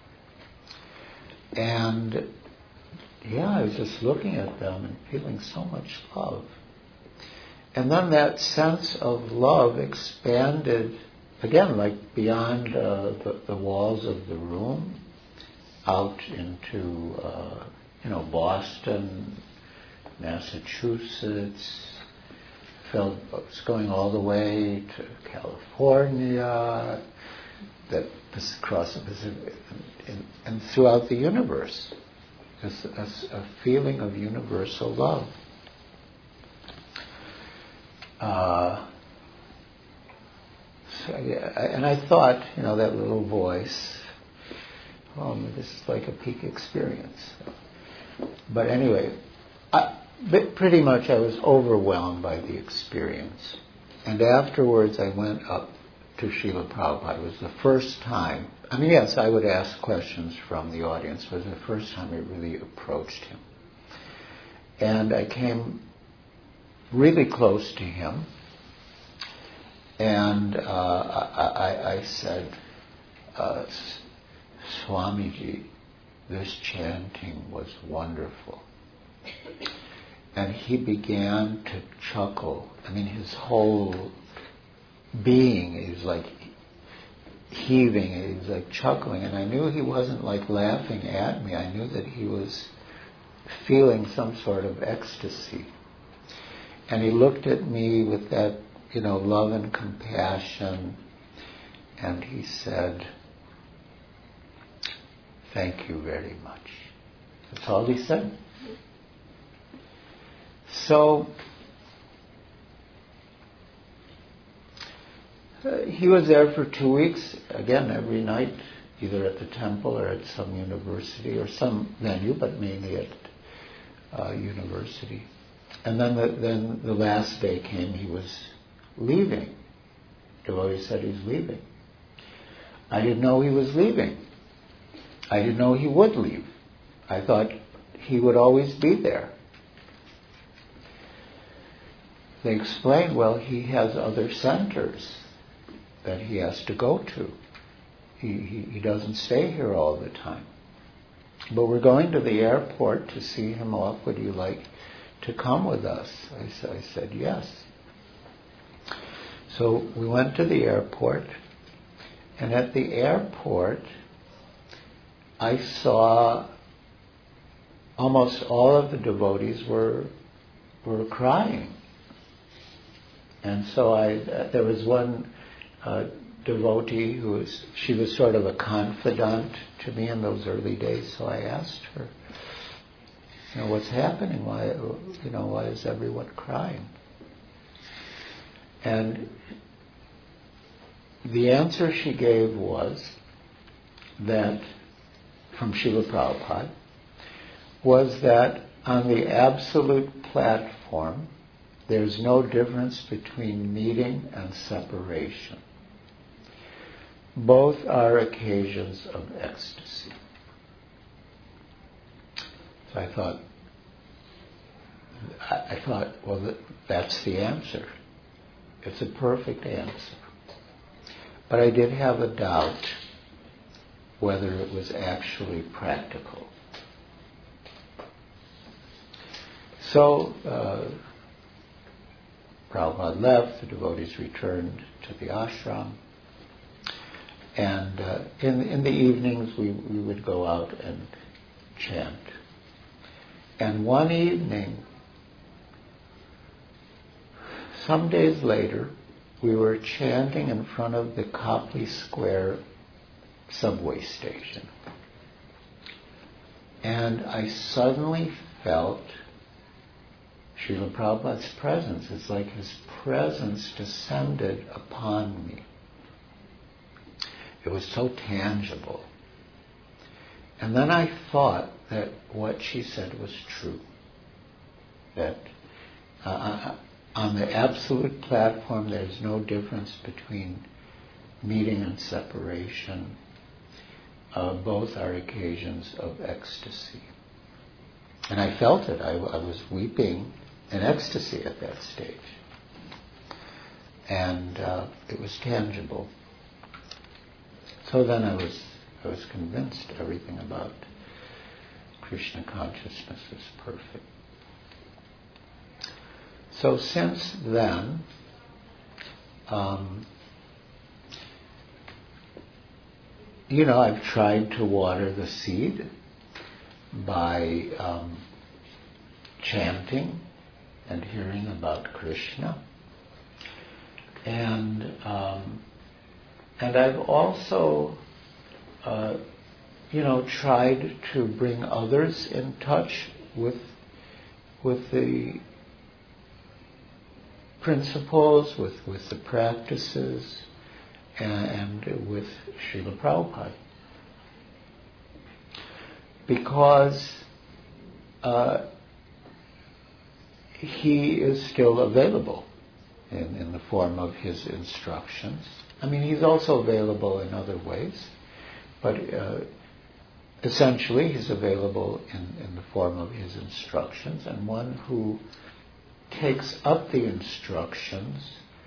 And I was just looking at them and feeling so much love. And then that sense of love expanded, again, like beyond the walls of the room, out into, Boston, Massachusetts, it's going all the way to California, across the Pacific, and throughout the universe. Just a feeling of universal love. And I thought, that little voice, this is like a peak experience. But anyway, pretty much I was overwhelmed by the experience. And afterwards I went up to Srila Prabhupada. It was the first time. Yes, I would ask questions from the audience, but it was the first time I really approached him. And I came really close to him, and I said, Swamiji, this chanting was wonderful. And he began to chuckle. His whole being is like heaving, he was like chuckling, and I knew he wasn't like laughing at me. I knew that he was feeling some sort of ecstasy. And he looked at me with that, love and compassion, and he said, "Thank you very much." That's all he said. So he was there for 2 weeks, again, every night, either at the temple or at some university or some venue, but mainly at university. And then the last day came, he was leaving. Devotee said he's leaving. I didn't know he was leaving. I didn't know he would leave. I thought he would always be there. They explained, well, he has other centers that he has to go to. he doesn't stay here all the time. But we're going to the airport to see him off. Would you like to come with us? I said yes. So we went to the airport, and at the airport I saw almost all of the devotees were crying. And so there was one devotee she was sort of a confidant to me in those early days. So I asked her, what's happening? Why is everyone crying? And the answer she gave was that, from Srila Prabhupada, was that on the absolute platform, there's no difference between meeting and separation. Both are occasions of ecstasy. So I thought, well, that's the answer. It's a perfect answer. But I did have a doubt whether it was actually practical. So Prabhupada left, the devotees returned to the ashram, and in the evenings we would go out and chant. And one evening, some days later, we were chanting in front of the Copley Square subway station. And I suddenly felt Srila Prabhupada's presence. It's like his presence descended upon me. It was so tangible. And then I thought that what she said was true. That on the absolute platform, there's no difference between meeting and separation. Both are occasions of ecstasy. And I felt it. I was weeping in ecstasy at that stage. And it was tangible. So then I was convinced everything about Krishna consciousness is perfect. So since then, I've tried to water the seed by chanting and hearing about Krishna, and I've also tried to bring others in touch with the principles, with the practices, and with Srila Prabhupada. Because he is still available in the form of his instructions. I mean, he's also available in other ways, but essentially he's available in the form of his instructions, and one who takes up the instructions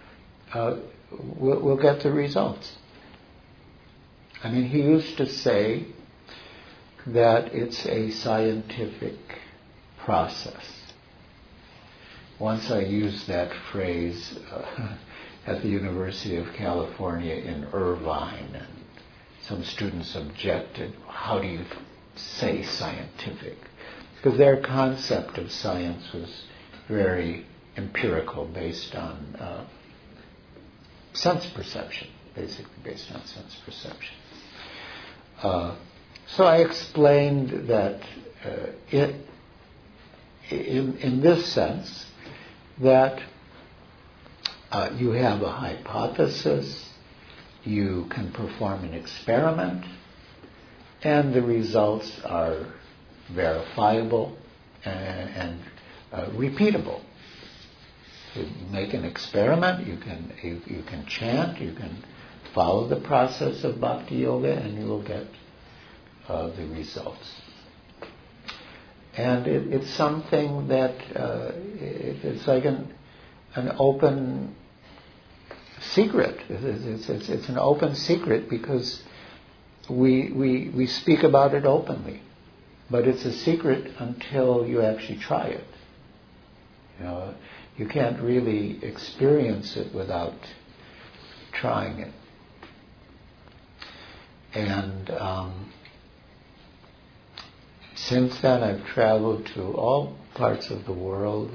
will get the results. I mean, he used to say that it's a scientific process. Once I used that phrase at the University of California in Irvine, and some students objected, how do you say scientific? Because their concept of science was very empirical, based on sense perception, basically based on sense perception. So I explained that in this sense, that you have a hypothesis, you can perform an experiment, and the results are verifiable and repeatable. You make an experiment, you can chant, you can follow the process of Bhakti Yoga, and you will get the results. And it's something that it's like an open secret. It's an open secret because we speak about it openly, but it's a secret until you actually try it. You know, you can't really experience it without trying it. And since then, I've traveled to all parts of the world.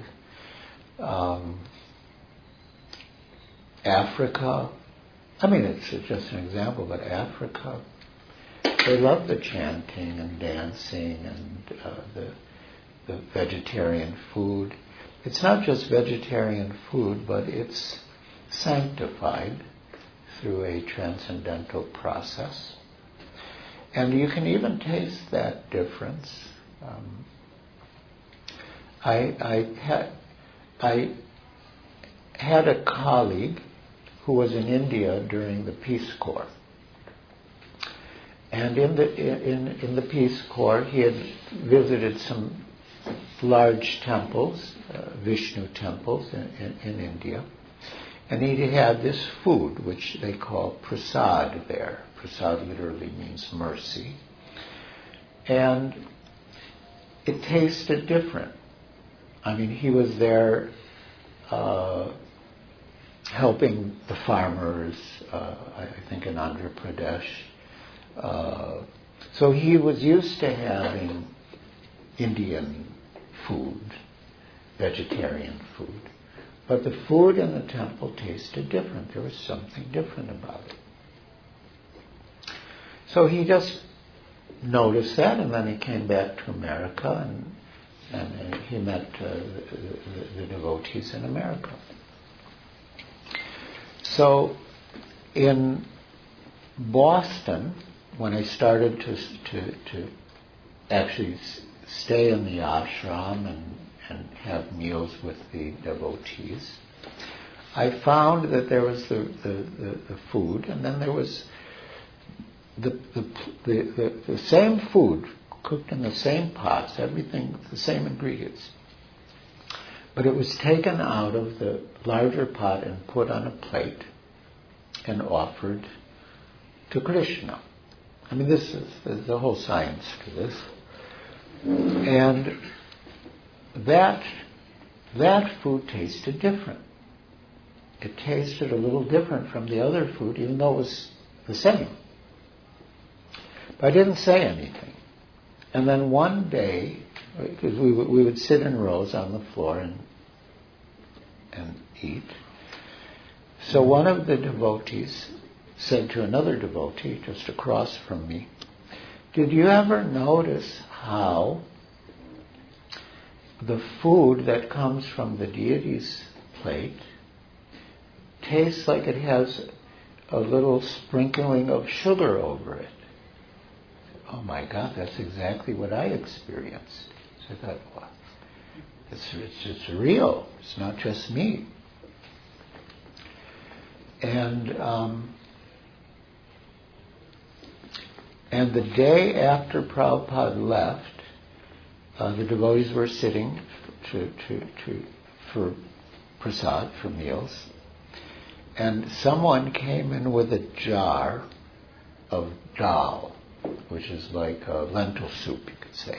Africa. I mean, it's just an example, but Africa. They love the chanting and dancing and the vegetarian food. It's not just vegetarian food, but it's sanctified through a transcendental process. And you can even taste that difference. I had a colleague who was in India during the Peace Corps. And in the Peace Corps, he had visited some large temples, Vishnu temples in India. And he had this food, which they call prasad there. Prasad literally means mercy. And it tasted different. I mean, he was there helping the farmers, I think in Andhra Pradesh. So he was used to having Indian food, vegetarian food. But the food in the temple tasted different. There was something different about it. So he just noticed that, and then he came back to America, and he met the devotees in America. So in Boston, when I started to actually stay in the ashram and have meals with the devotees, I found that there was the food, and then there was the same food cooked in the same pots, everything, the same ingredients. But it was taken out of the larger pot and put on a plate and offered to Krishna. I mean, there's a whole science to this. And that food tasted different. It tasted a little different from the other food, even though it was the same. But I didn't say anything. And then one day, because we would sit in rows on the floor and eat. So one of the devotees said to another devotee just across from me, "Did you ever notice how the food that comes from the deity's plate tastes like it has a little sprinkling of sugar over it?" Oh my God, that's exactly what I experienced. So I thought, well, it's real. It's not just me. And the day after Prabhupada left, the devotees were sitting for prasad, for meals, and someone came in with a jar of dal, which is like a lentil soup, you could say,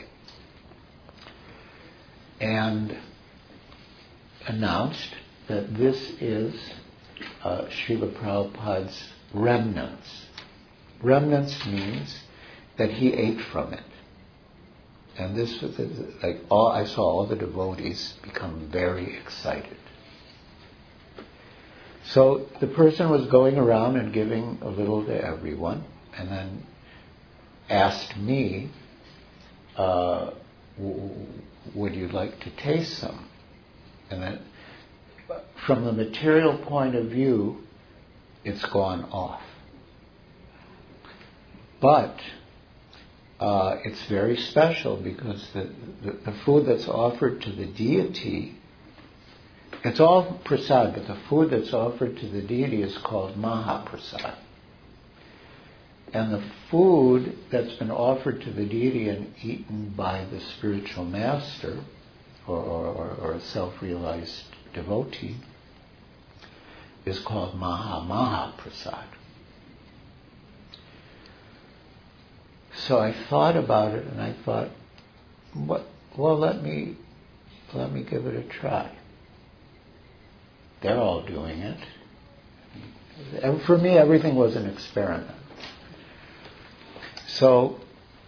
and announced that this is Srila Prabhupada's remnants. Remnants means that he ate from it. And this was I saw all the devotees become very excited. So the person was going around and giving a little to everyone, and then asked me, would you like to taste some? And then, from the material point of view, it's gone off. But it's very special because the food that's offered to the deity, it's all prasad, but the food that's offered to the deity is called Mahaprasad. And the food that's been offered to the deity and eaten by the spiritual master or a self-realized devotee is called Mahaprasad. so I thought about it, and I thought, well, let me give it a try. They're all doing it. And for me, everything was an experiment. So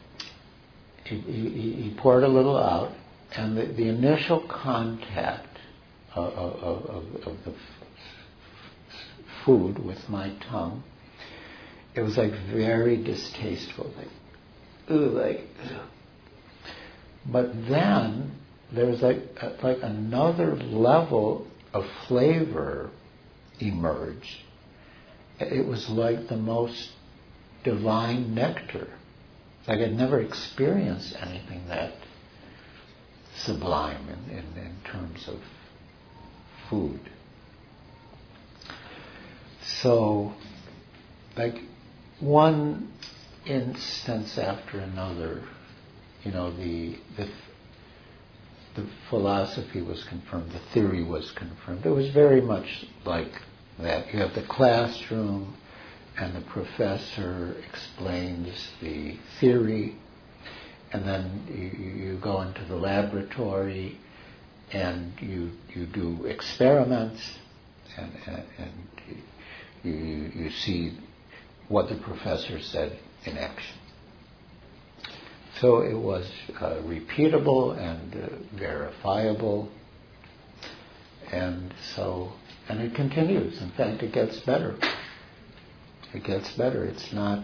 he poured a little out, and the initial contact of the food with my tongue, it was like very distasteful, like. But then there was like another level of flavor emerged. It was like the most divine nectar. Like I'd never experienced anything that sublime in terms of food. So, like one instance after another, the philosophy was confirmed, the theory was confirmed. It was very much like that. You have the classroom, and the professor explains the theory, and then you go into the laboratory, and you do experiments, and you see what the professor said in action. So it was repeatable and verifiable, and it continues. In fact, it gets better. It gets better. It's not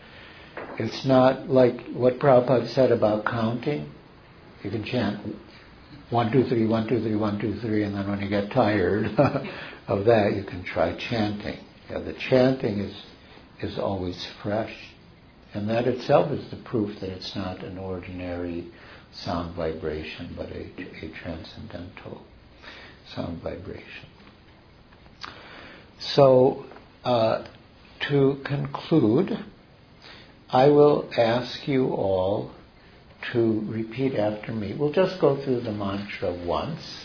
like what Prabhupada said about counting. You can chant 1, 2, 3, 1, 2, 3, 1, 2, 3, and then when you get tired of that, you can try chanting. Yeah, the chanting is always fresh. And that itself is the proof that it's not an ordinary sound vibration, but a transcendental sound vibration. So, to conclude, I will ask you all to repeat after me. We'll just go through the mantra once.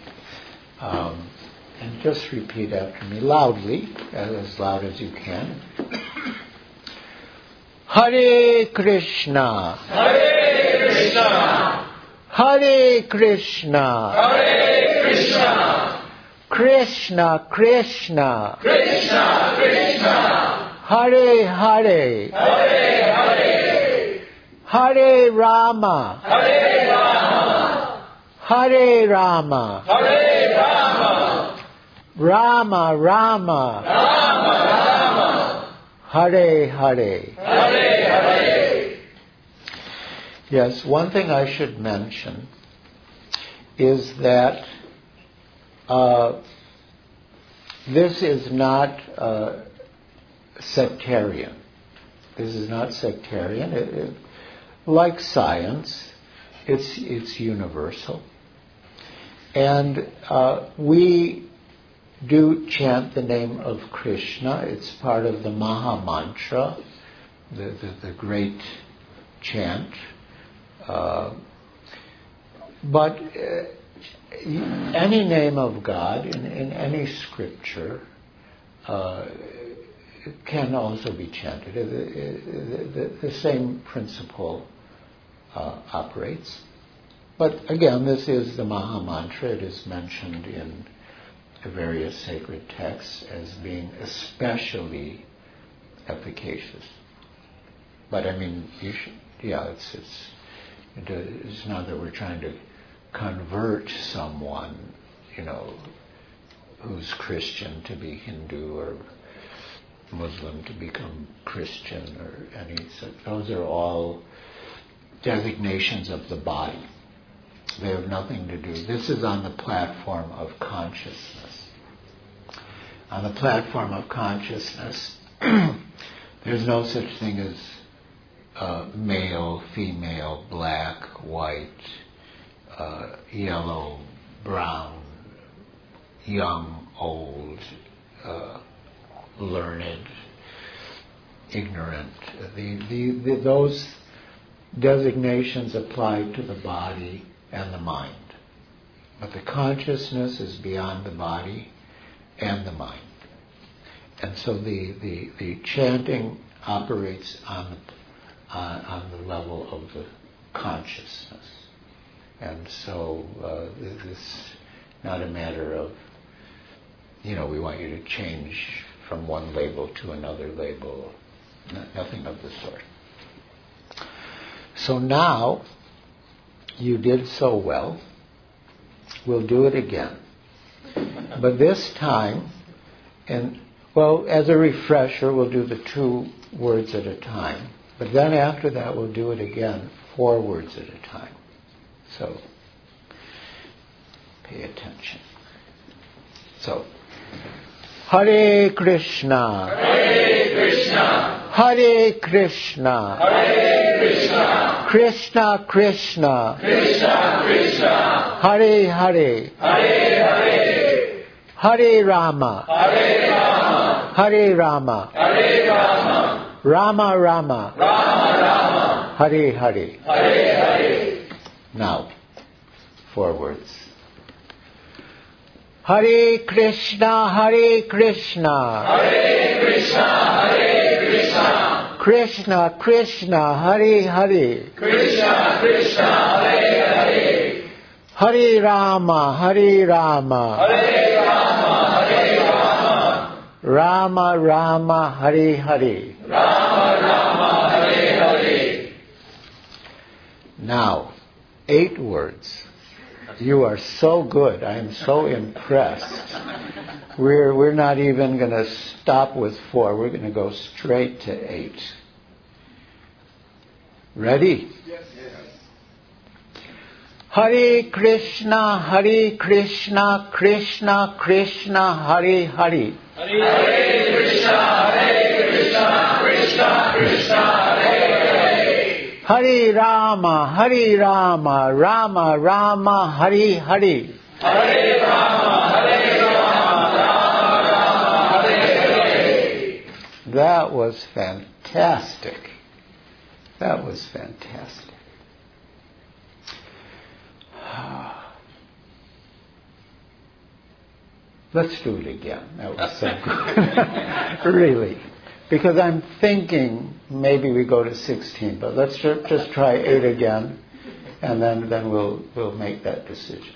And just repeat after me loudly, as loud as you can. Hare Krishna. Hare Krishna. Hare Krishna. Hare Krishna. Krishna Krishna. Krishna Krishna. Hare Hare. Hare Hare. Hare Rama. Hare Rama. Hare Rama. Hare Rama. Rama Rama. Rama Rama. Hare Hare. Hare Hare. Yes, one thing I should mention is that this is not sectarian. This is not sectarian. Like science, it's universal. And we do chant the name of Krishna. It's part of the Maha Mantra, the great chant. But any name of God in any scripture can also be chanted. The same principle operates. But again, this is the Maha Mantra. It is mentioned in the various sacred texts as being especially efficacious. But I mean, it's not that we're trying to convert someone, who's Christian to be Hindu or Muslim to become Christian or any such. Those are all designations of the body. They have nothing to do. This is on the platform of consciousness. On the platform of consciousness, there's no such thing as male, female, black, white, yellow, brown, young, old, learned, ignorant. Those designations apply to the body and the mind. But the consciousness is beyond the body and the mind. And so the chanting operates on on the level of the consciousness. And so this is not a matter of, we want you to change from one label to another label. Nothing of the sort. So now, you did so well. We'll do it again. But this time, as a refresher, we'll do the 2 words at a time. But then after that, we'll do it again, 4 words at a time. So, pay attention. So, Hare Krishna. Hare Krishna. Hare Krishna. Hare Krishna. Krishna Krishna. Krishna Krishna. Hare Hare. Hare Hare. Hare Rama. Hare Rama. Hare Rama. Hare Rama. Rama Rama. Rama Rama. Hare Hare. Hare Hare. Now, 4 words. Hare Krishna, Hare Krishna. Hare Krishna, Hare Krishna. Krishna Krishna, Hare Hare. Krishna Krishna, Hare Hare. Hare Rama, Hare Rama. Hare Rama, Hare Rama. Rama Rama, Hare Hare. Rama Rama, Hare Hare. Now, 8 words. You are so good. I am so impressed. We're not even going to stop with 4. We're going to go straight to 8. Ready? Yes. Hare Krishna, Hare Krishna, Krishna Krishna, Hare Hare. Hare Krishna, Hare Krishna, Krishna Krishna, Hare Hare. Hare Rama, Hare Rama, Rama Rama, Hare Hare. Hare Rama, Hare Rama, Rama Rama, Hare Hare. That was fantastic. That was fantastic. Let's do it again. That was so good. Really. Because I'm thinking maybe we go to 16, but let's just try 8 again, and then we'll make that decision.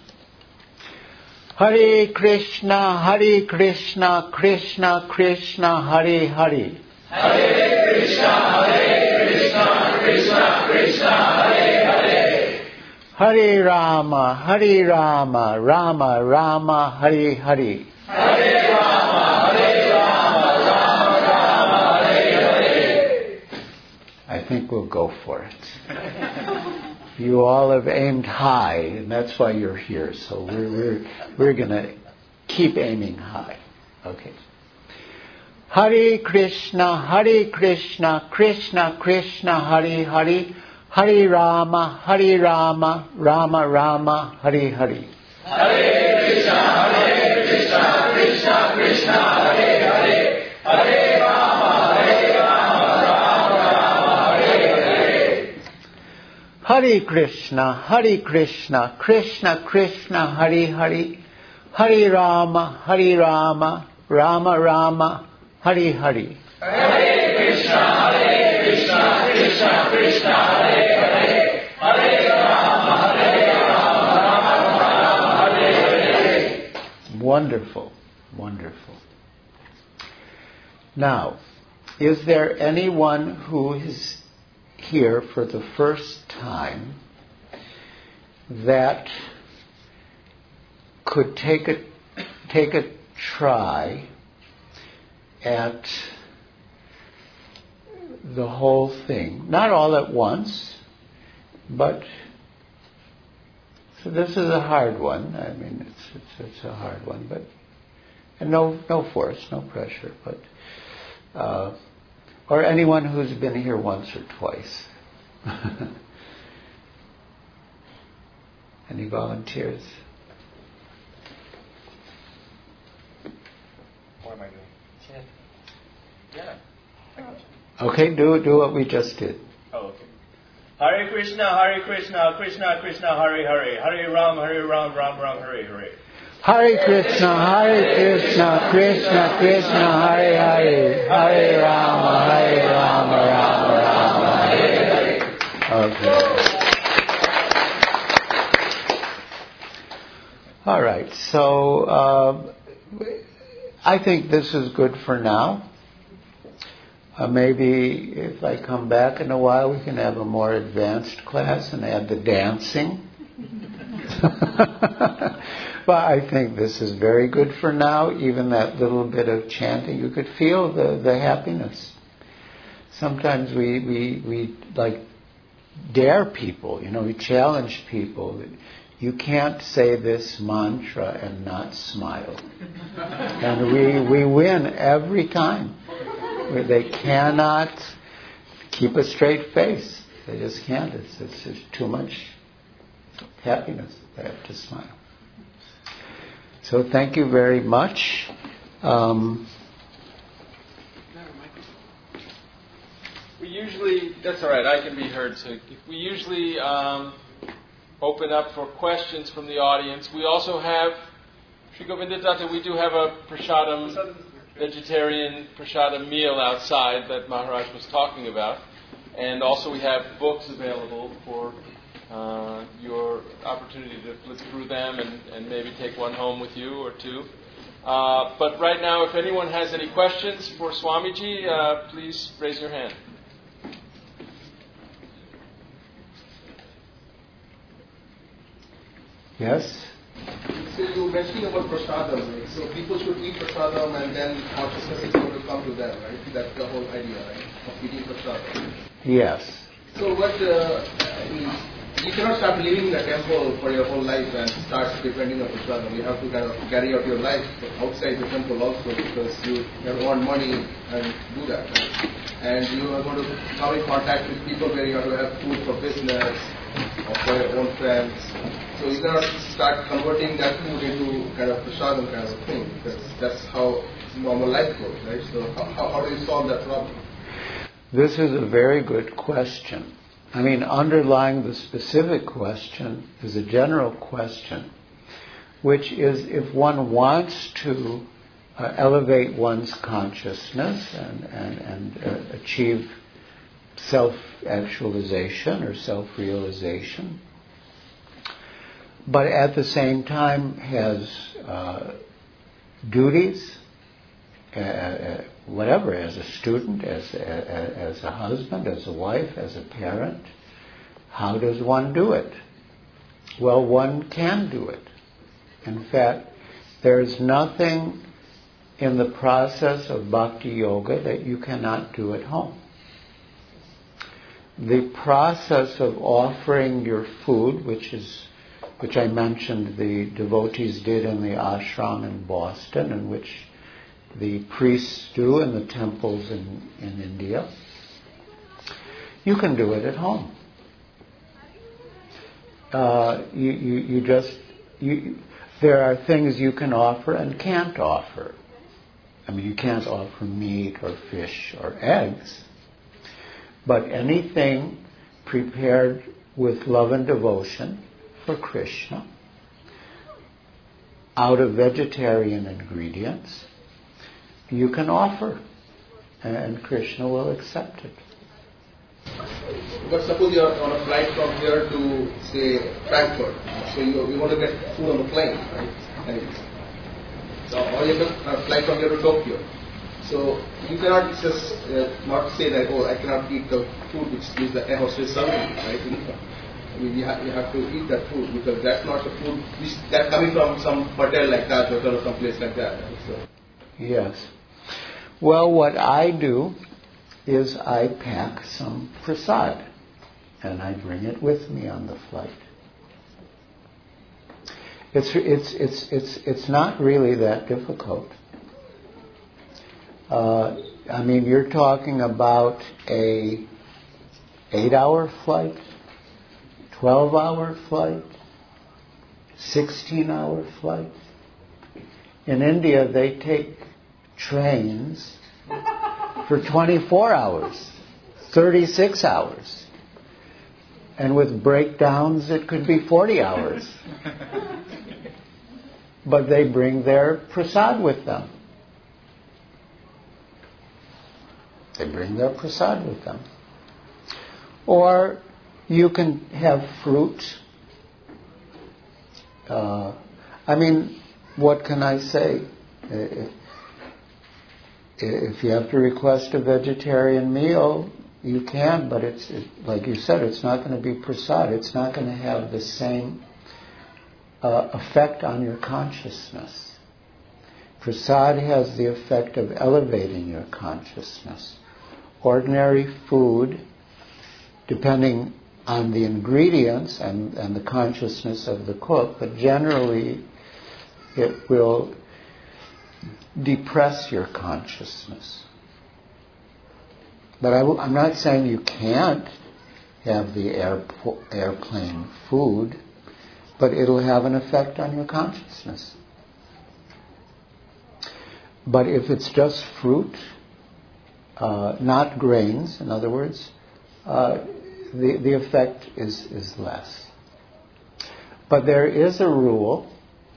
Hare Krishna, Hare Krishna, Krishna Krishna, Hare Hare. Hare Krishna, Hare Krishna, Krishna Krishna, Hare Hare. Hare Rama, Hare Rama, Rama Rama, Hare Hare. Hare Rama, Hare Rama, Rama Rama, Hare Hare. I think we'll go for it. You all have aimed high, and that's why you're here. So we're going to keep aiming high. Okay. Hare Krishna, Hare Krishna, Krishna Krishna, Hare Hare. Hare Rama, Rama Rama, Hare Hare. Hare Krishna, Krishna Krishna, Hare Hare. Hare Rama, Rama Rama, Hare Hare. Hare Krishna, Krishna Krishna, Hare Hare. Hare Rama, Rama Rama, Hare Hare. Hare Krishna, Krishna Krishna, Hare Hare. Hare Rama, Rama Rama, Hare Hare. Wonderful, wonderful. Now, is there anyone who is here for the first time that could take a try at the whole thing? Not all at once, but so this is a hard one. I mean, it's a hard one, but and no force, no pressure, but or anyone who's been here once or twice. Any volunteers? What am I doing? Yeah. Okay, do what we just did. Oh, okay. Hare Krishna, Krishna Krishna, Hare Hare. Hare Ram, Ram Ram, Hare Hare. Hare Krishna, Krishna Krishna, Hare Hare. Hare Rama, Rama Rama, Hare Hare. Okay. All right. So I think this is good for now. Maybe if I come back in a while, we can have a more advanced class and add the dancing. But I think this is very good for now. Even that little bit of chanting, you could feel the happiness. Sometimes we like dare people, we challenge people. You can't say this mantra and not smile. And we win every time. They cannot keep a straight face. They just can't. It's just too much happiness. They have to smile. So thank you very much. We usually, that's all right, I can be heard. So we usually open up for questions from the audience. We also have, Sri Govindadatta, we do have a prasadam, vegetarian prasadam meal outside that Maharaj was talking about. And also we have books available for your opportunity to flip through them and maybe take one home with you or two. But right now, if anyone has any questions for Swamiji, please raise your hand. Yes? So you mentioning about prasadam, right? So people should eat prasadam and then consciousness is going to come to them, right? That's the whole idea, right? Of eating prasadam. Yes. So what, you cannot start living in a temple for your whole life and start depending on prasadam. You have to kind of carry out your life outside the temple also because you earn money and do that, right? And you are going to come in contact with people where you have to have food for business or for your own friends. So you cannot start converting that food into kind of prasadam kind of thing because that's how normal life goes, right? So how do you solve that problem? This is a very good question. I mean, underlying the specific question is a general question, which is if one wants to elevate one's consciousness and achieve self-actualization or self-realization, but at the same time has duties, whatever, as a student, as a husband, as a wife, as a parent, how does one do it? Well, one can do it. In fact, there's nothing in the process of bhakti yoga that you cannot do at home. The process of offering your food, which I mentioned the devotees did in the ashram in Boston, and which the priests do in the temples in India, you can do it at home. There are things you can offer and can't offer. I mean, you can't offer meat or fish or eggs, but anything prepared with love and devotion for Krishna, out of vegetarian ingredients, you can offer, and Krishna will accept it. But suppose you are on a flight from here to, say, Frankfurt, so you want to get food on the plane, right? Or you have a flight from here to Tokyo. So you cannot just not say that, I cannot eat the food which is the air hostess serving, right? I mean, you have to eat that food because that's not the food that's coming from some hotel like that or some place like that. Right? So. Yes. Well, what I do is I pack some prasad and I bring it with me on the flight. It's not really that difficult. I mean, you're talking about a 8-hour flight, 12-hour flight, 16-hour flight. In India, they take trains for 24 hours, 36 hours. And with breakdowns, it could be 40 hours. But they bring their prasad with them. They bring their prasad with them. Or You can have fruit. What can I say? If you have to request a vegetarian meal, you can, but like you said, it's not going to be prasad. It's not going to have the same effect on your consciousness. Prasad has the effect of elevating your consciousness. Ordinary food, depending on the ingredients and the consciousness of the cook, but generally it will depress your consciousness. But I'm not saying you can't have the airplane food, but it'll have an effect on your consciousness. But if it's just fruit, not grains, in other words, the effect is less. But there is a rule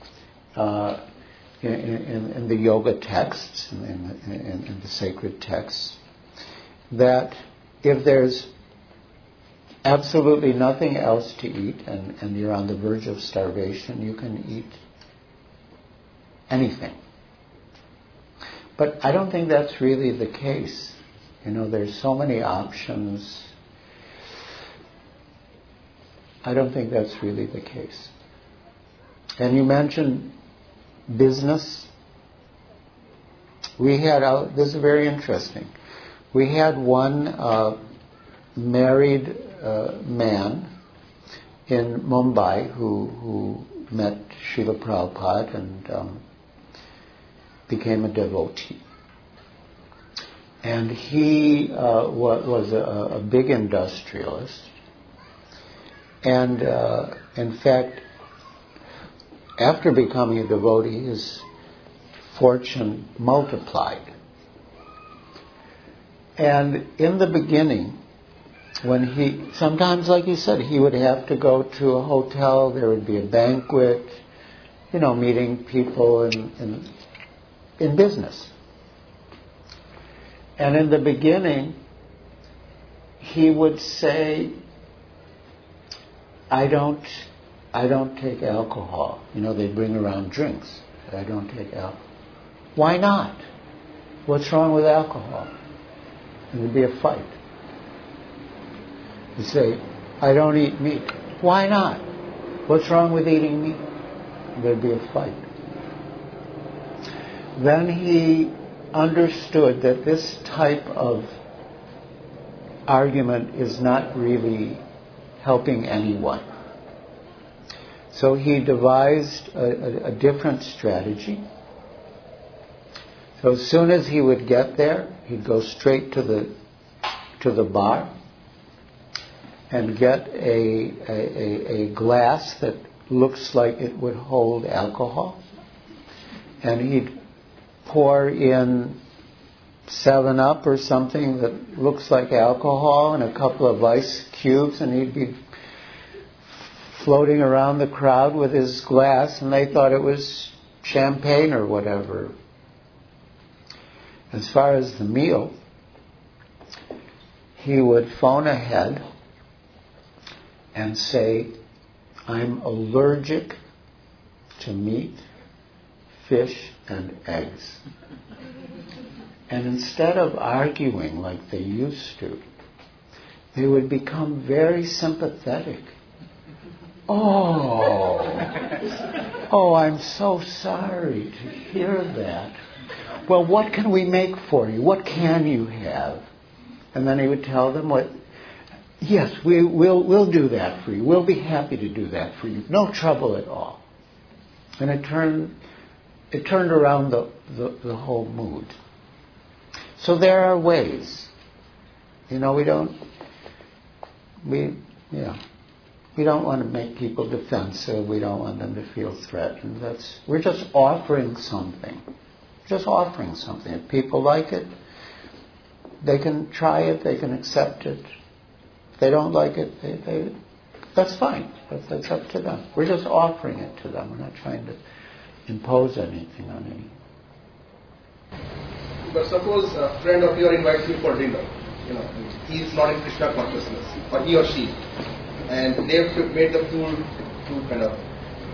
in the yoga texts, in the sacred texts, that if there's absolutely nothing else to eat and you're on the verge of starvation, you can eat anything. But I don't think that's really the case. There's so many options. I don't think that's really the case. And you mentioned business. This is very interesting. We had one married man in Mumbai who met Srila Prabhupada and became a devotee. And he was a big industrialist. And in fact, after becoming a devotee, his fortune multiplied. And in the beginning, when sometimes, like you said, he would have to go to a hotel, there would be a banquet, meeting people in business. And in the beginning, he would say, I don't take alcohol. They bring around drinks. I don't take alcohol. Why not? What's wrong with alcohol? And there'd be a fight. You say, I don't eat meat. Why not? What's wrong with eating meat? There'd be a fight. Then he understood that this type of argument is not really helping anyone. So he devised a different strategy. So as soon as he would get there, he'd go straight to the bar and get a glass that looks like it would hold alcohol, and he'd pour in 7-Up or something that looks like alcohol and a couple of ice cubes, and he'd be floating around the crowd with his glass, and they thought it was champagne or whatever. As far as the meal, he would phone ahead and say, I'm allergic to meat, fish, and eggs. And instead of arguing like they used to, they would become very sympathetic. Oh, I'm so sorry to hear that. Well, what can we make for you? What can you have? And then he would tell them yes, we'll do that for you. We'll be happy to do that for you. No trouble at all. And it turned around the whole mood. So there are ways. We don't want to make people defensive. We don't want them to feel threatened. We're just offering something. Just offering something. If people like it, they can try it, they can accept it. If they don't like it, that's fine. That's up to them. We're just offering it to them. We're not trying to impose anything on anyone. But suppose a friend of yours invites you for dinner. He is not in Krishna consciousness, or he or she. and they've made the food too kind of.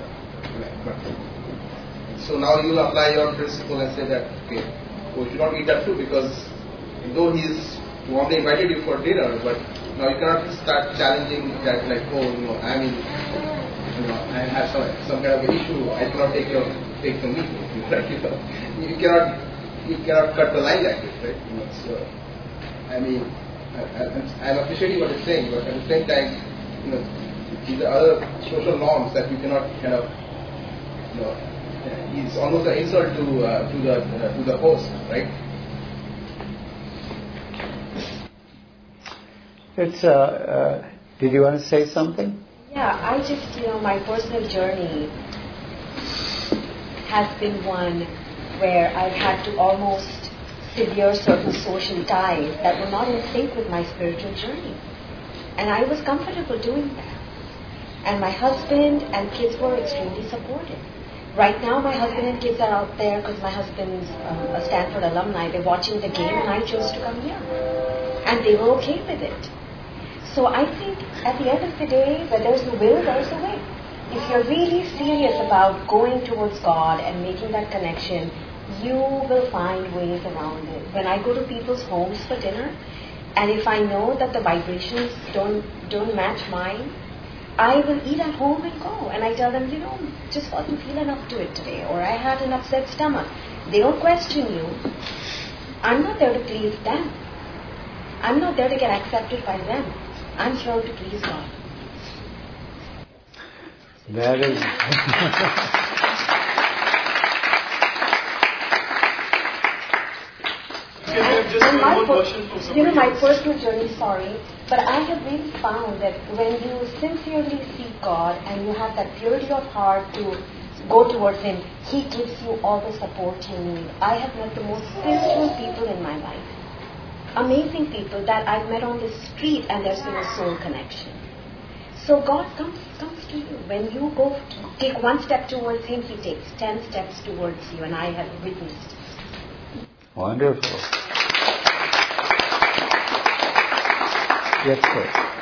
So now you apply your principle and say that, okay, we should not eat that too, because though he's warmly invited you for dinner, but now you cannot start challenging that, like, oh, I have some kind of issue, I cannot take the meat. Right? You cannot cut the line like this, right? So, I'm appreciating what you're saying, but at the same time, these are other social norms that you cannot kind of, it's almost an insult to the host, right? It's did you want to say something? Yeah, I just, my personal journey has been one where I've had to almost sever certain social ties that were not in sync with my spiritual journey. And I was comfortable doing that. And my husband and kids were extremely supportive. Right now, my husband and kids are out there because my husband's a Stanford alumni. They're watching the game, and I chose to come here. And they were okay with it. So I think at the end of the day, where there's a will, there's a way. If you're really serious about going towards God and making that connection, you will find ways around it. When I go to people's homes for dinner, and if I know that the vibrations don't match mine, I will eat at home and go. And I tell them, just wasn't feeling up to it today, or I had an upset stomach. They don't question you. I'm not there to please them. I'm not there to get accepted by them. I'm here to please God. That is... My personal journey, but I have really found that when you sincerely seek God and you have that purity of heart to go towards Him, He gives you all the support you need. I have met the most spiritual people in my life. Amazing people that I've met on the street, and there's been a soul connection. So God comes to you. When you take one step towards Him, He takes 10 steps towards you, and I have witnessed it. Wonderful. Yes, sir.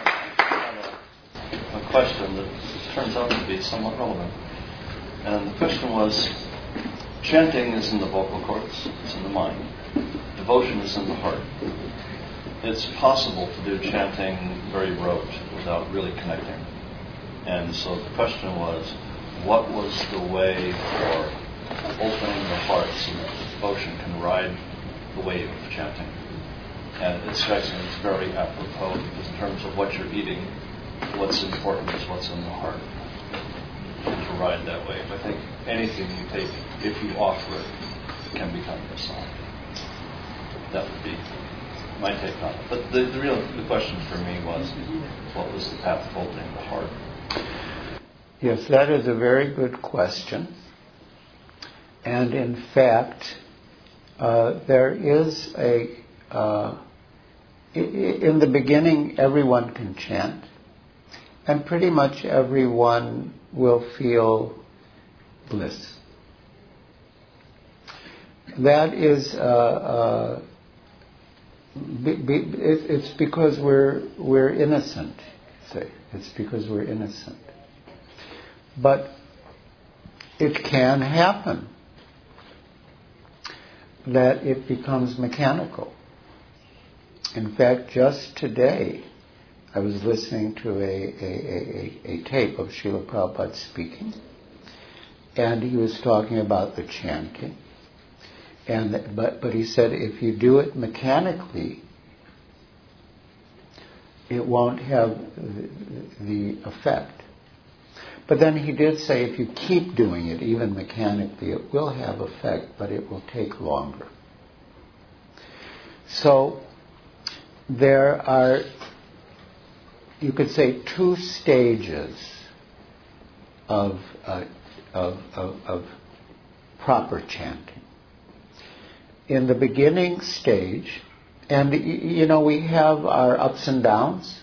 A question that turns out to be somewhat relevant. And the question was, chanting is in the vocal cords, it's in the mind. Devotion is in the heart. It's possible to do chanting very rote without really connecting. And so the question was, what was the way for opening the heart so that devotion can ride the wave of chanting? And it strikes me as very apropos, because in terms of what you're eating, what's important is what's in the heart. And to ride that wave. I think anything you take, if you offer it, can become a song. That would be my take on it. But the question for me was, what was the path of opening the heart? Yes, that is a very good question. And in fact, there is in the beginning, everyone can chant, and pretty much everyone will feel bliss. That is, it's because we're innocent. Say, it's because we're innocent. But it can happen that it becomes mechanical. In fact, just today, I was listening to a tape of Srila Prabhupada speaking, and he was talking about the chanting. But he said if you do it mechanically, it won't have the effect. But then he did say if you keep doing it, even mechanically, it will have effect, but it will take longer. So there are, you could say, two stages of proper chanting. In the beginning stage, and we have our ups and downs.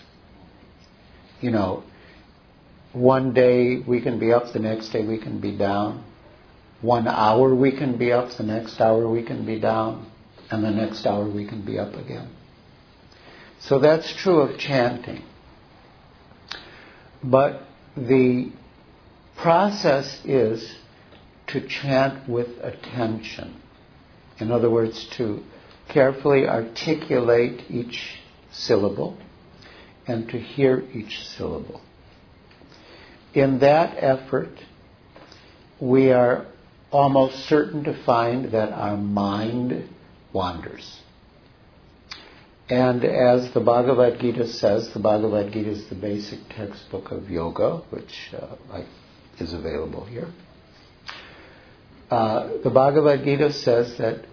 One day we can be up, the next day we can be down. 1 hour we can be up, the next hour we can be down, and the next hour we can be up again. So that's true of chanting. But the process is to chant with attention. In other words, to carefully articulate each syllable and to hear each syllable. In that effort, we are almost certain to find that our mind wanders. And as the Bhagavad Gita says, the Bhagavad Gita is the basic textbook of yoga, which is available here. The Bhagavad Gita says that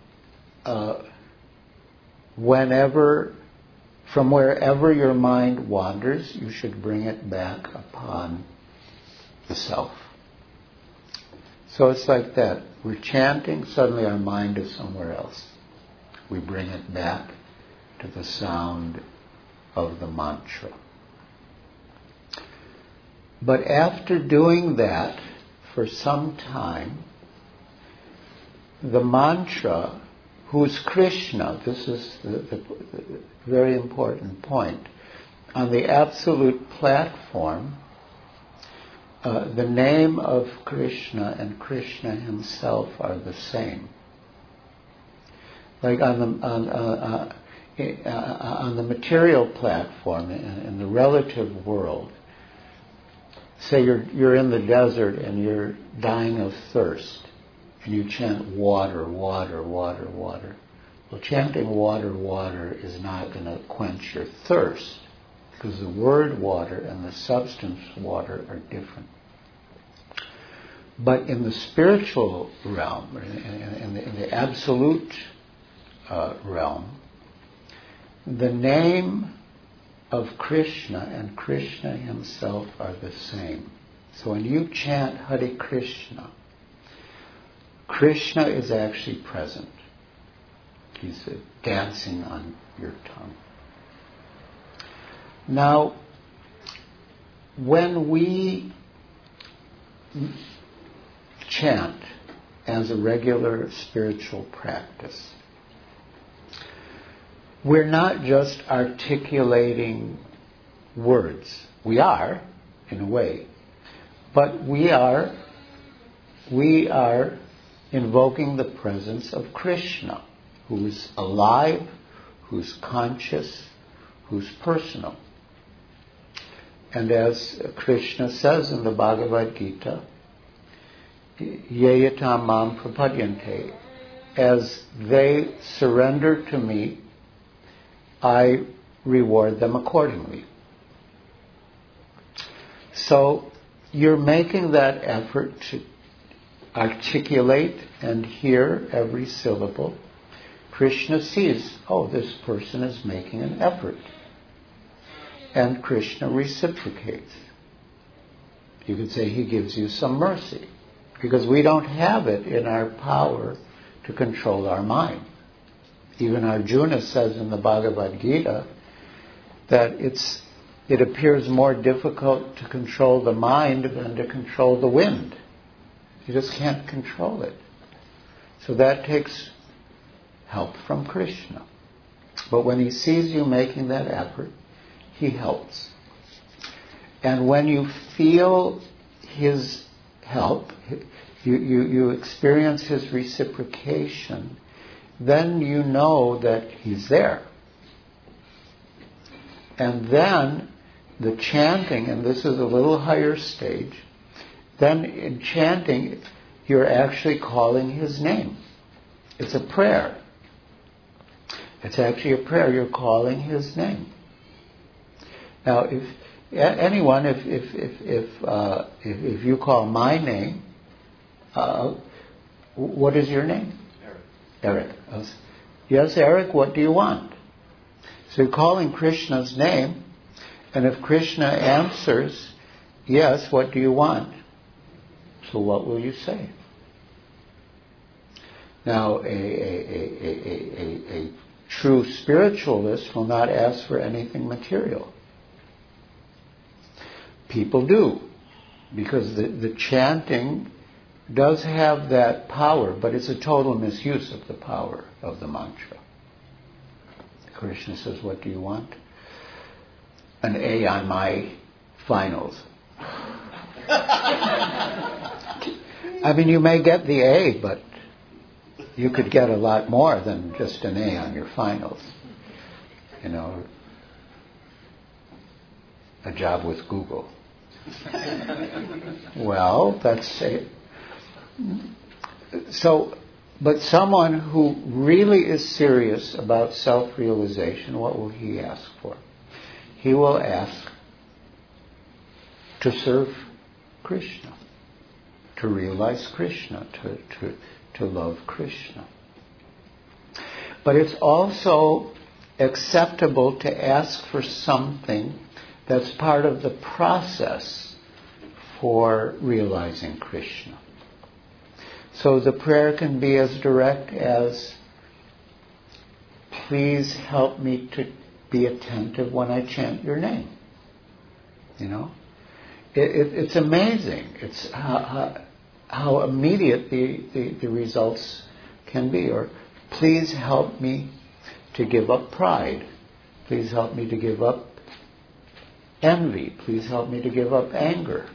from wherever your mind wanders, you should bring it back upon the self. So it's like that. We're chanting, suddenly our mind is somewhere else. We bring it back to the sound of the mantra. But after doing that for some time, the mantra, who's Krishna, this is the very important point, on the absolute platform, the name of Krishna and Krishna himself are the same. Like on the material platform, in the relative world, say you're in the desert and you're dying of thirst, and you chant water, water, water, water. Well, chanting water, water is not going to quench your thirst, because the word water and the substance water are different. But in the spiritual realm, in the absolute realm, the name of Krishna and Krishna himself are the same. So when you chant Hare Krishna, Krishna is actually present. He's dancing on your tongue. Now, when we chant as a regular spiritual practice, we're not just articulating words. We are, in a way, but we are invoking the presence of Krishna, who is alive, who's conscious, who's personal. And as Krishna says in the Bhagavad Gita, Yeyatam mam prapadyante, as they surrender to me, I reward them accordingly. So you're making that effort to articulate and hear every syllable. Krishna sees, oh, this person is making an effort. And Krishna reciprocates. You could say he gives you some mercy, because we don't have it in our power to control our mind. Even Arjuna says in the Bhagavad Gita that it appears more difficult to control the mind than to control the wind. You just can't control it. So that takes help from Krishna. But when he sees you making that effort, he helps. And when you feel his help, you experience his reciprocation, then you know that he's there. And then the chanting, and this is a little higher stage, then in chanting, you're actually calling his name. It's a prayer. It's actually a prayer. You're calling his name. Now, if anyone, if you call my name, what is your name? Eric. Yes, Eric, what do you want? So you're calling Krishna's name, and if Krishna answers, yes, what do you want? So what will you say? Now, a true spiritualist will not ask for anything material. People do, because the chanting does have that power, but it's a total misuse of the power of the mantra. Krishna says, what do you want? An A on my finals. I mean, you may get the A, but you could get a lot more than just an A on your finals. You know, a job with Google. Well, that's it. So, but someone who really is serious about self-realization, what will he ask for? He will ask to serve Krishna, to realize Krishna, to love Krishna. But it's also acceptable to ask for something that's part of the process for realizing Krishna. So the prayer can be as direct as, please help me to be attentive when I chant your name. You know? It's amazing. It's how immediate the results can be. Or, please help me to give up pride. Please help me to give up envy. Please help me to give up anger.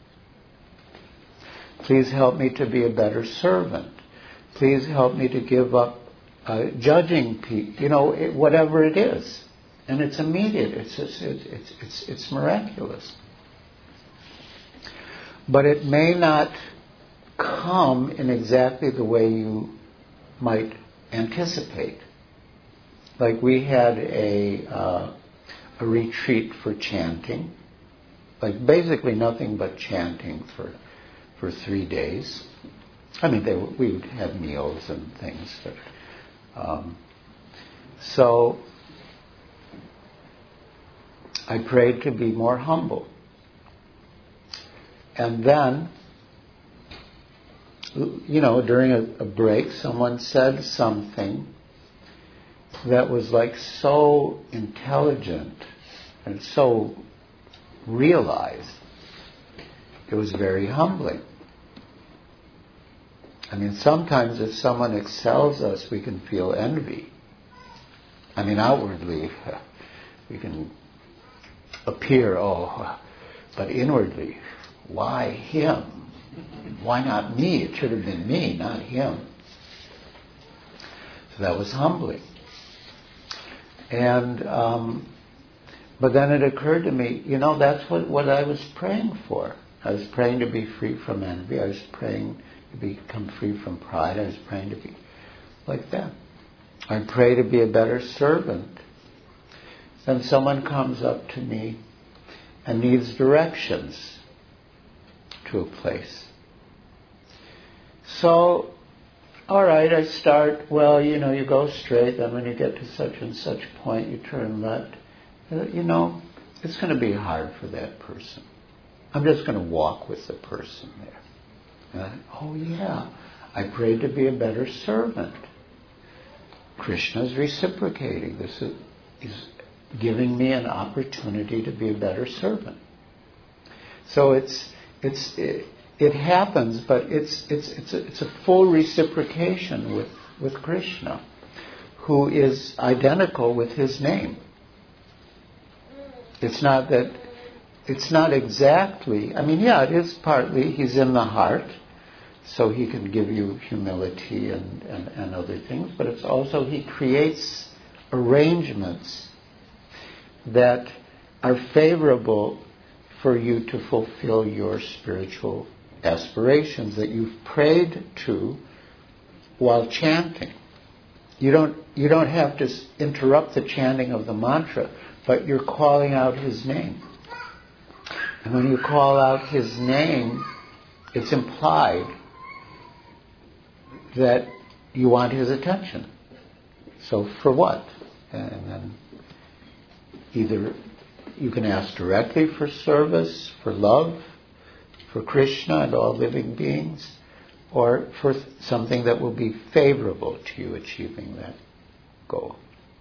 Please help me to be a better servant. Please help me to give up judging people. You know, whatever it is, and it's immediate. It's miraculous. But it may not come in exactly the way you might anticipate. Like we had a retreat for chanting, like basically nothing but chanting for 3 days. I mean, we would have meals and things. But, so I prayed to be more humble. And then, you know, during a break, someone said something that was like so intelligent and so realized. It was very humbling. I mean, sometimes if someone excels us, we can feel envy. I mean, outwardly, we can appear, but inwardly, why him? Why not me? It should have been me, not him. So that was humbling. And, but then it occurred to me, you know, that's what I was praying for. I was praying to be free from envy. I was praying to become free from pride. I was praying to be like that. I pray to be a better servant. Then someone comes up to me and needs directions to a place. So, all right, I start, well, you know, you go straight, then when you get to such and such point, you turn left. You know, it's going to be hard for that person. I'm just going to walk with the person there. And I prayed to be a better servant. Krishna's reciprocating. This is giving me an opportunity to be a better servant. So it happens, but it's a full reciprocation with Krishna, who is identical with his name. It's not exactly, I mean, yeah, it is partly, he's in the heart, so he can give you humility and other things, but it's also he creates arrangements that are favorable for you to fulfill your spiritual aspirations that you've prayed to while chanting. You don't have to interrupt the chanting of the mantra, but you're calling out his name. And when you call out his name, it's implied that you want his attention. So for what? And then either you can ask directly for service, for love, for Krishna and all living beings, or for something that will be favorable to you achieving that goal.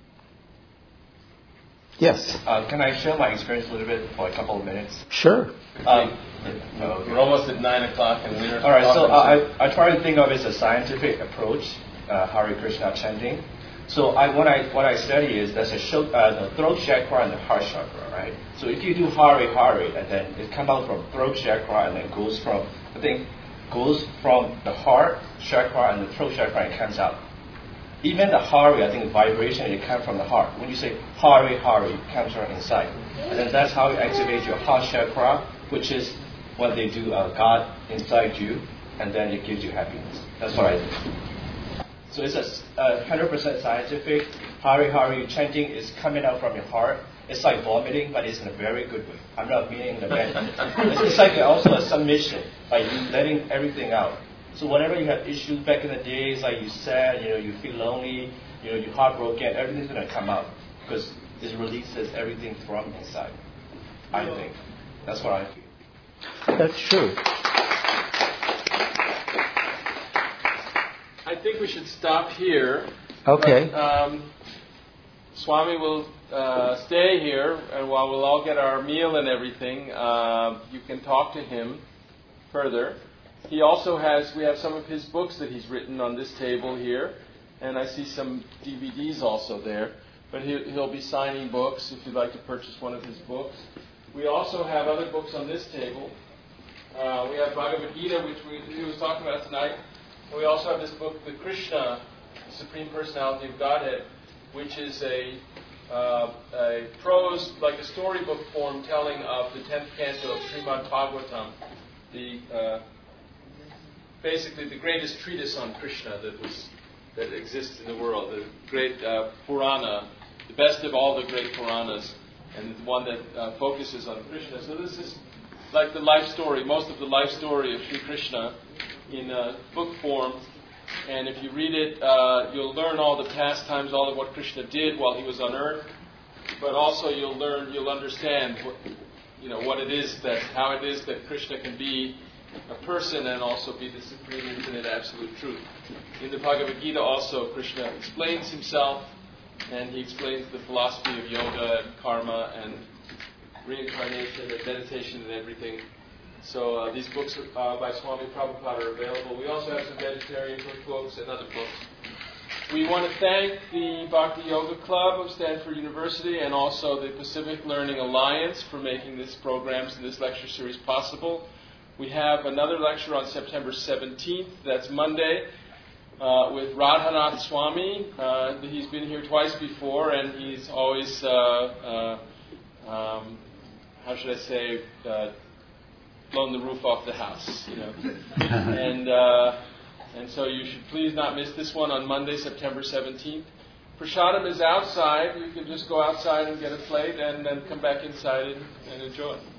Yes? Can I share my experience a little bit for a couple of minutes? Sure. We're almost at 9 o'clock and we're... All right, so I try to think of it as a scientific approach, Hare Krishna chanting. So what I study is there's the throat chakra and the heart chakra, right? So if you do Hari Hari, and then it comes out from throat chakra and then goes from the heart chakra and the throat chakra and comes out. Even the Hari, I think the vibration, it comes from the heart. When you say Hari Hari, it comes from inside. And then that's how you activate your heart chakra, which is what they do, God inside you, and then it gives you happiness. That's what I do. So it's 100% scientific. Hari Hari chanting is coming out from your heart. It's like vomiting, but it's in a very good way. I'm not meaning the bad. It's like also a submission, like you letting everything out. So whenever you have issues back in the days, like you sad, you feel lonely, you're heartbroken, everything's going to come out because it releases everything from inside. I think. That's what I feel. That's true. I think we should stop here. Okay. But, Swami will stay here, and while we'll all get our meal and everything, you can talk to him further. He also we have some of his books that he's written on this table here, and I see some DVDs also there. But he'll be signing books if you'd like to purchase one of his books. We also have other books on this table. We have Bhagavad Gita, which he was talking about tonight. And we also have this book, The Krishna, Supreme Personality of Godhead, which is a prose, like a storybook form telling of the 10th canto of Srimad Bhagavatam, basically the greatest treatise on Krishna that exists in the world, the great Purana, the best of all the great Puranas, and the one that focuses on Krishna. So this is like the life story, most of the life story of Sri Krishna in book form. And if you read it, you'll learn all the pastimes, all of what Krishna did while he was on earth. But also you'll understand how it is that Krishna can be a person and also be the supreme infinite absolute truth. In the Bhagavad Gita also, Krishna explains himself, and he explains the philosophy of yoga and karma and reincarnation and meditation and everything. So these books by Swami Prabhupada are available. We also have some vegetarian cookbooks and other books. We want to thank the Bhakti Yoga Club of Stanford University and also the Pacific Learning Alliance for making these programs and this lecture series possible. We have another lecture on September 17th, that's Monday, with Radhanath Swami. He's been here twice before, and he's always, blown the roof off the house, And so you should please not miss this one on Monday, September 17th. Prasadam is outside. You can just go outside and get a plate and then come back inside and enjoy.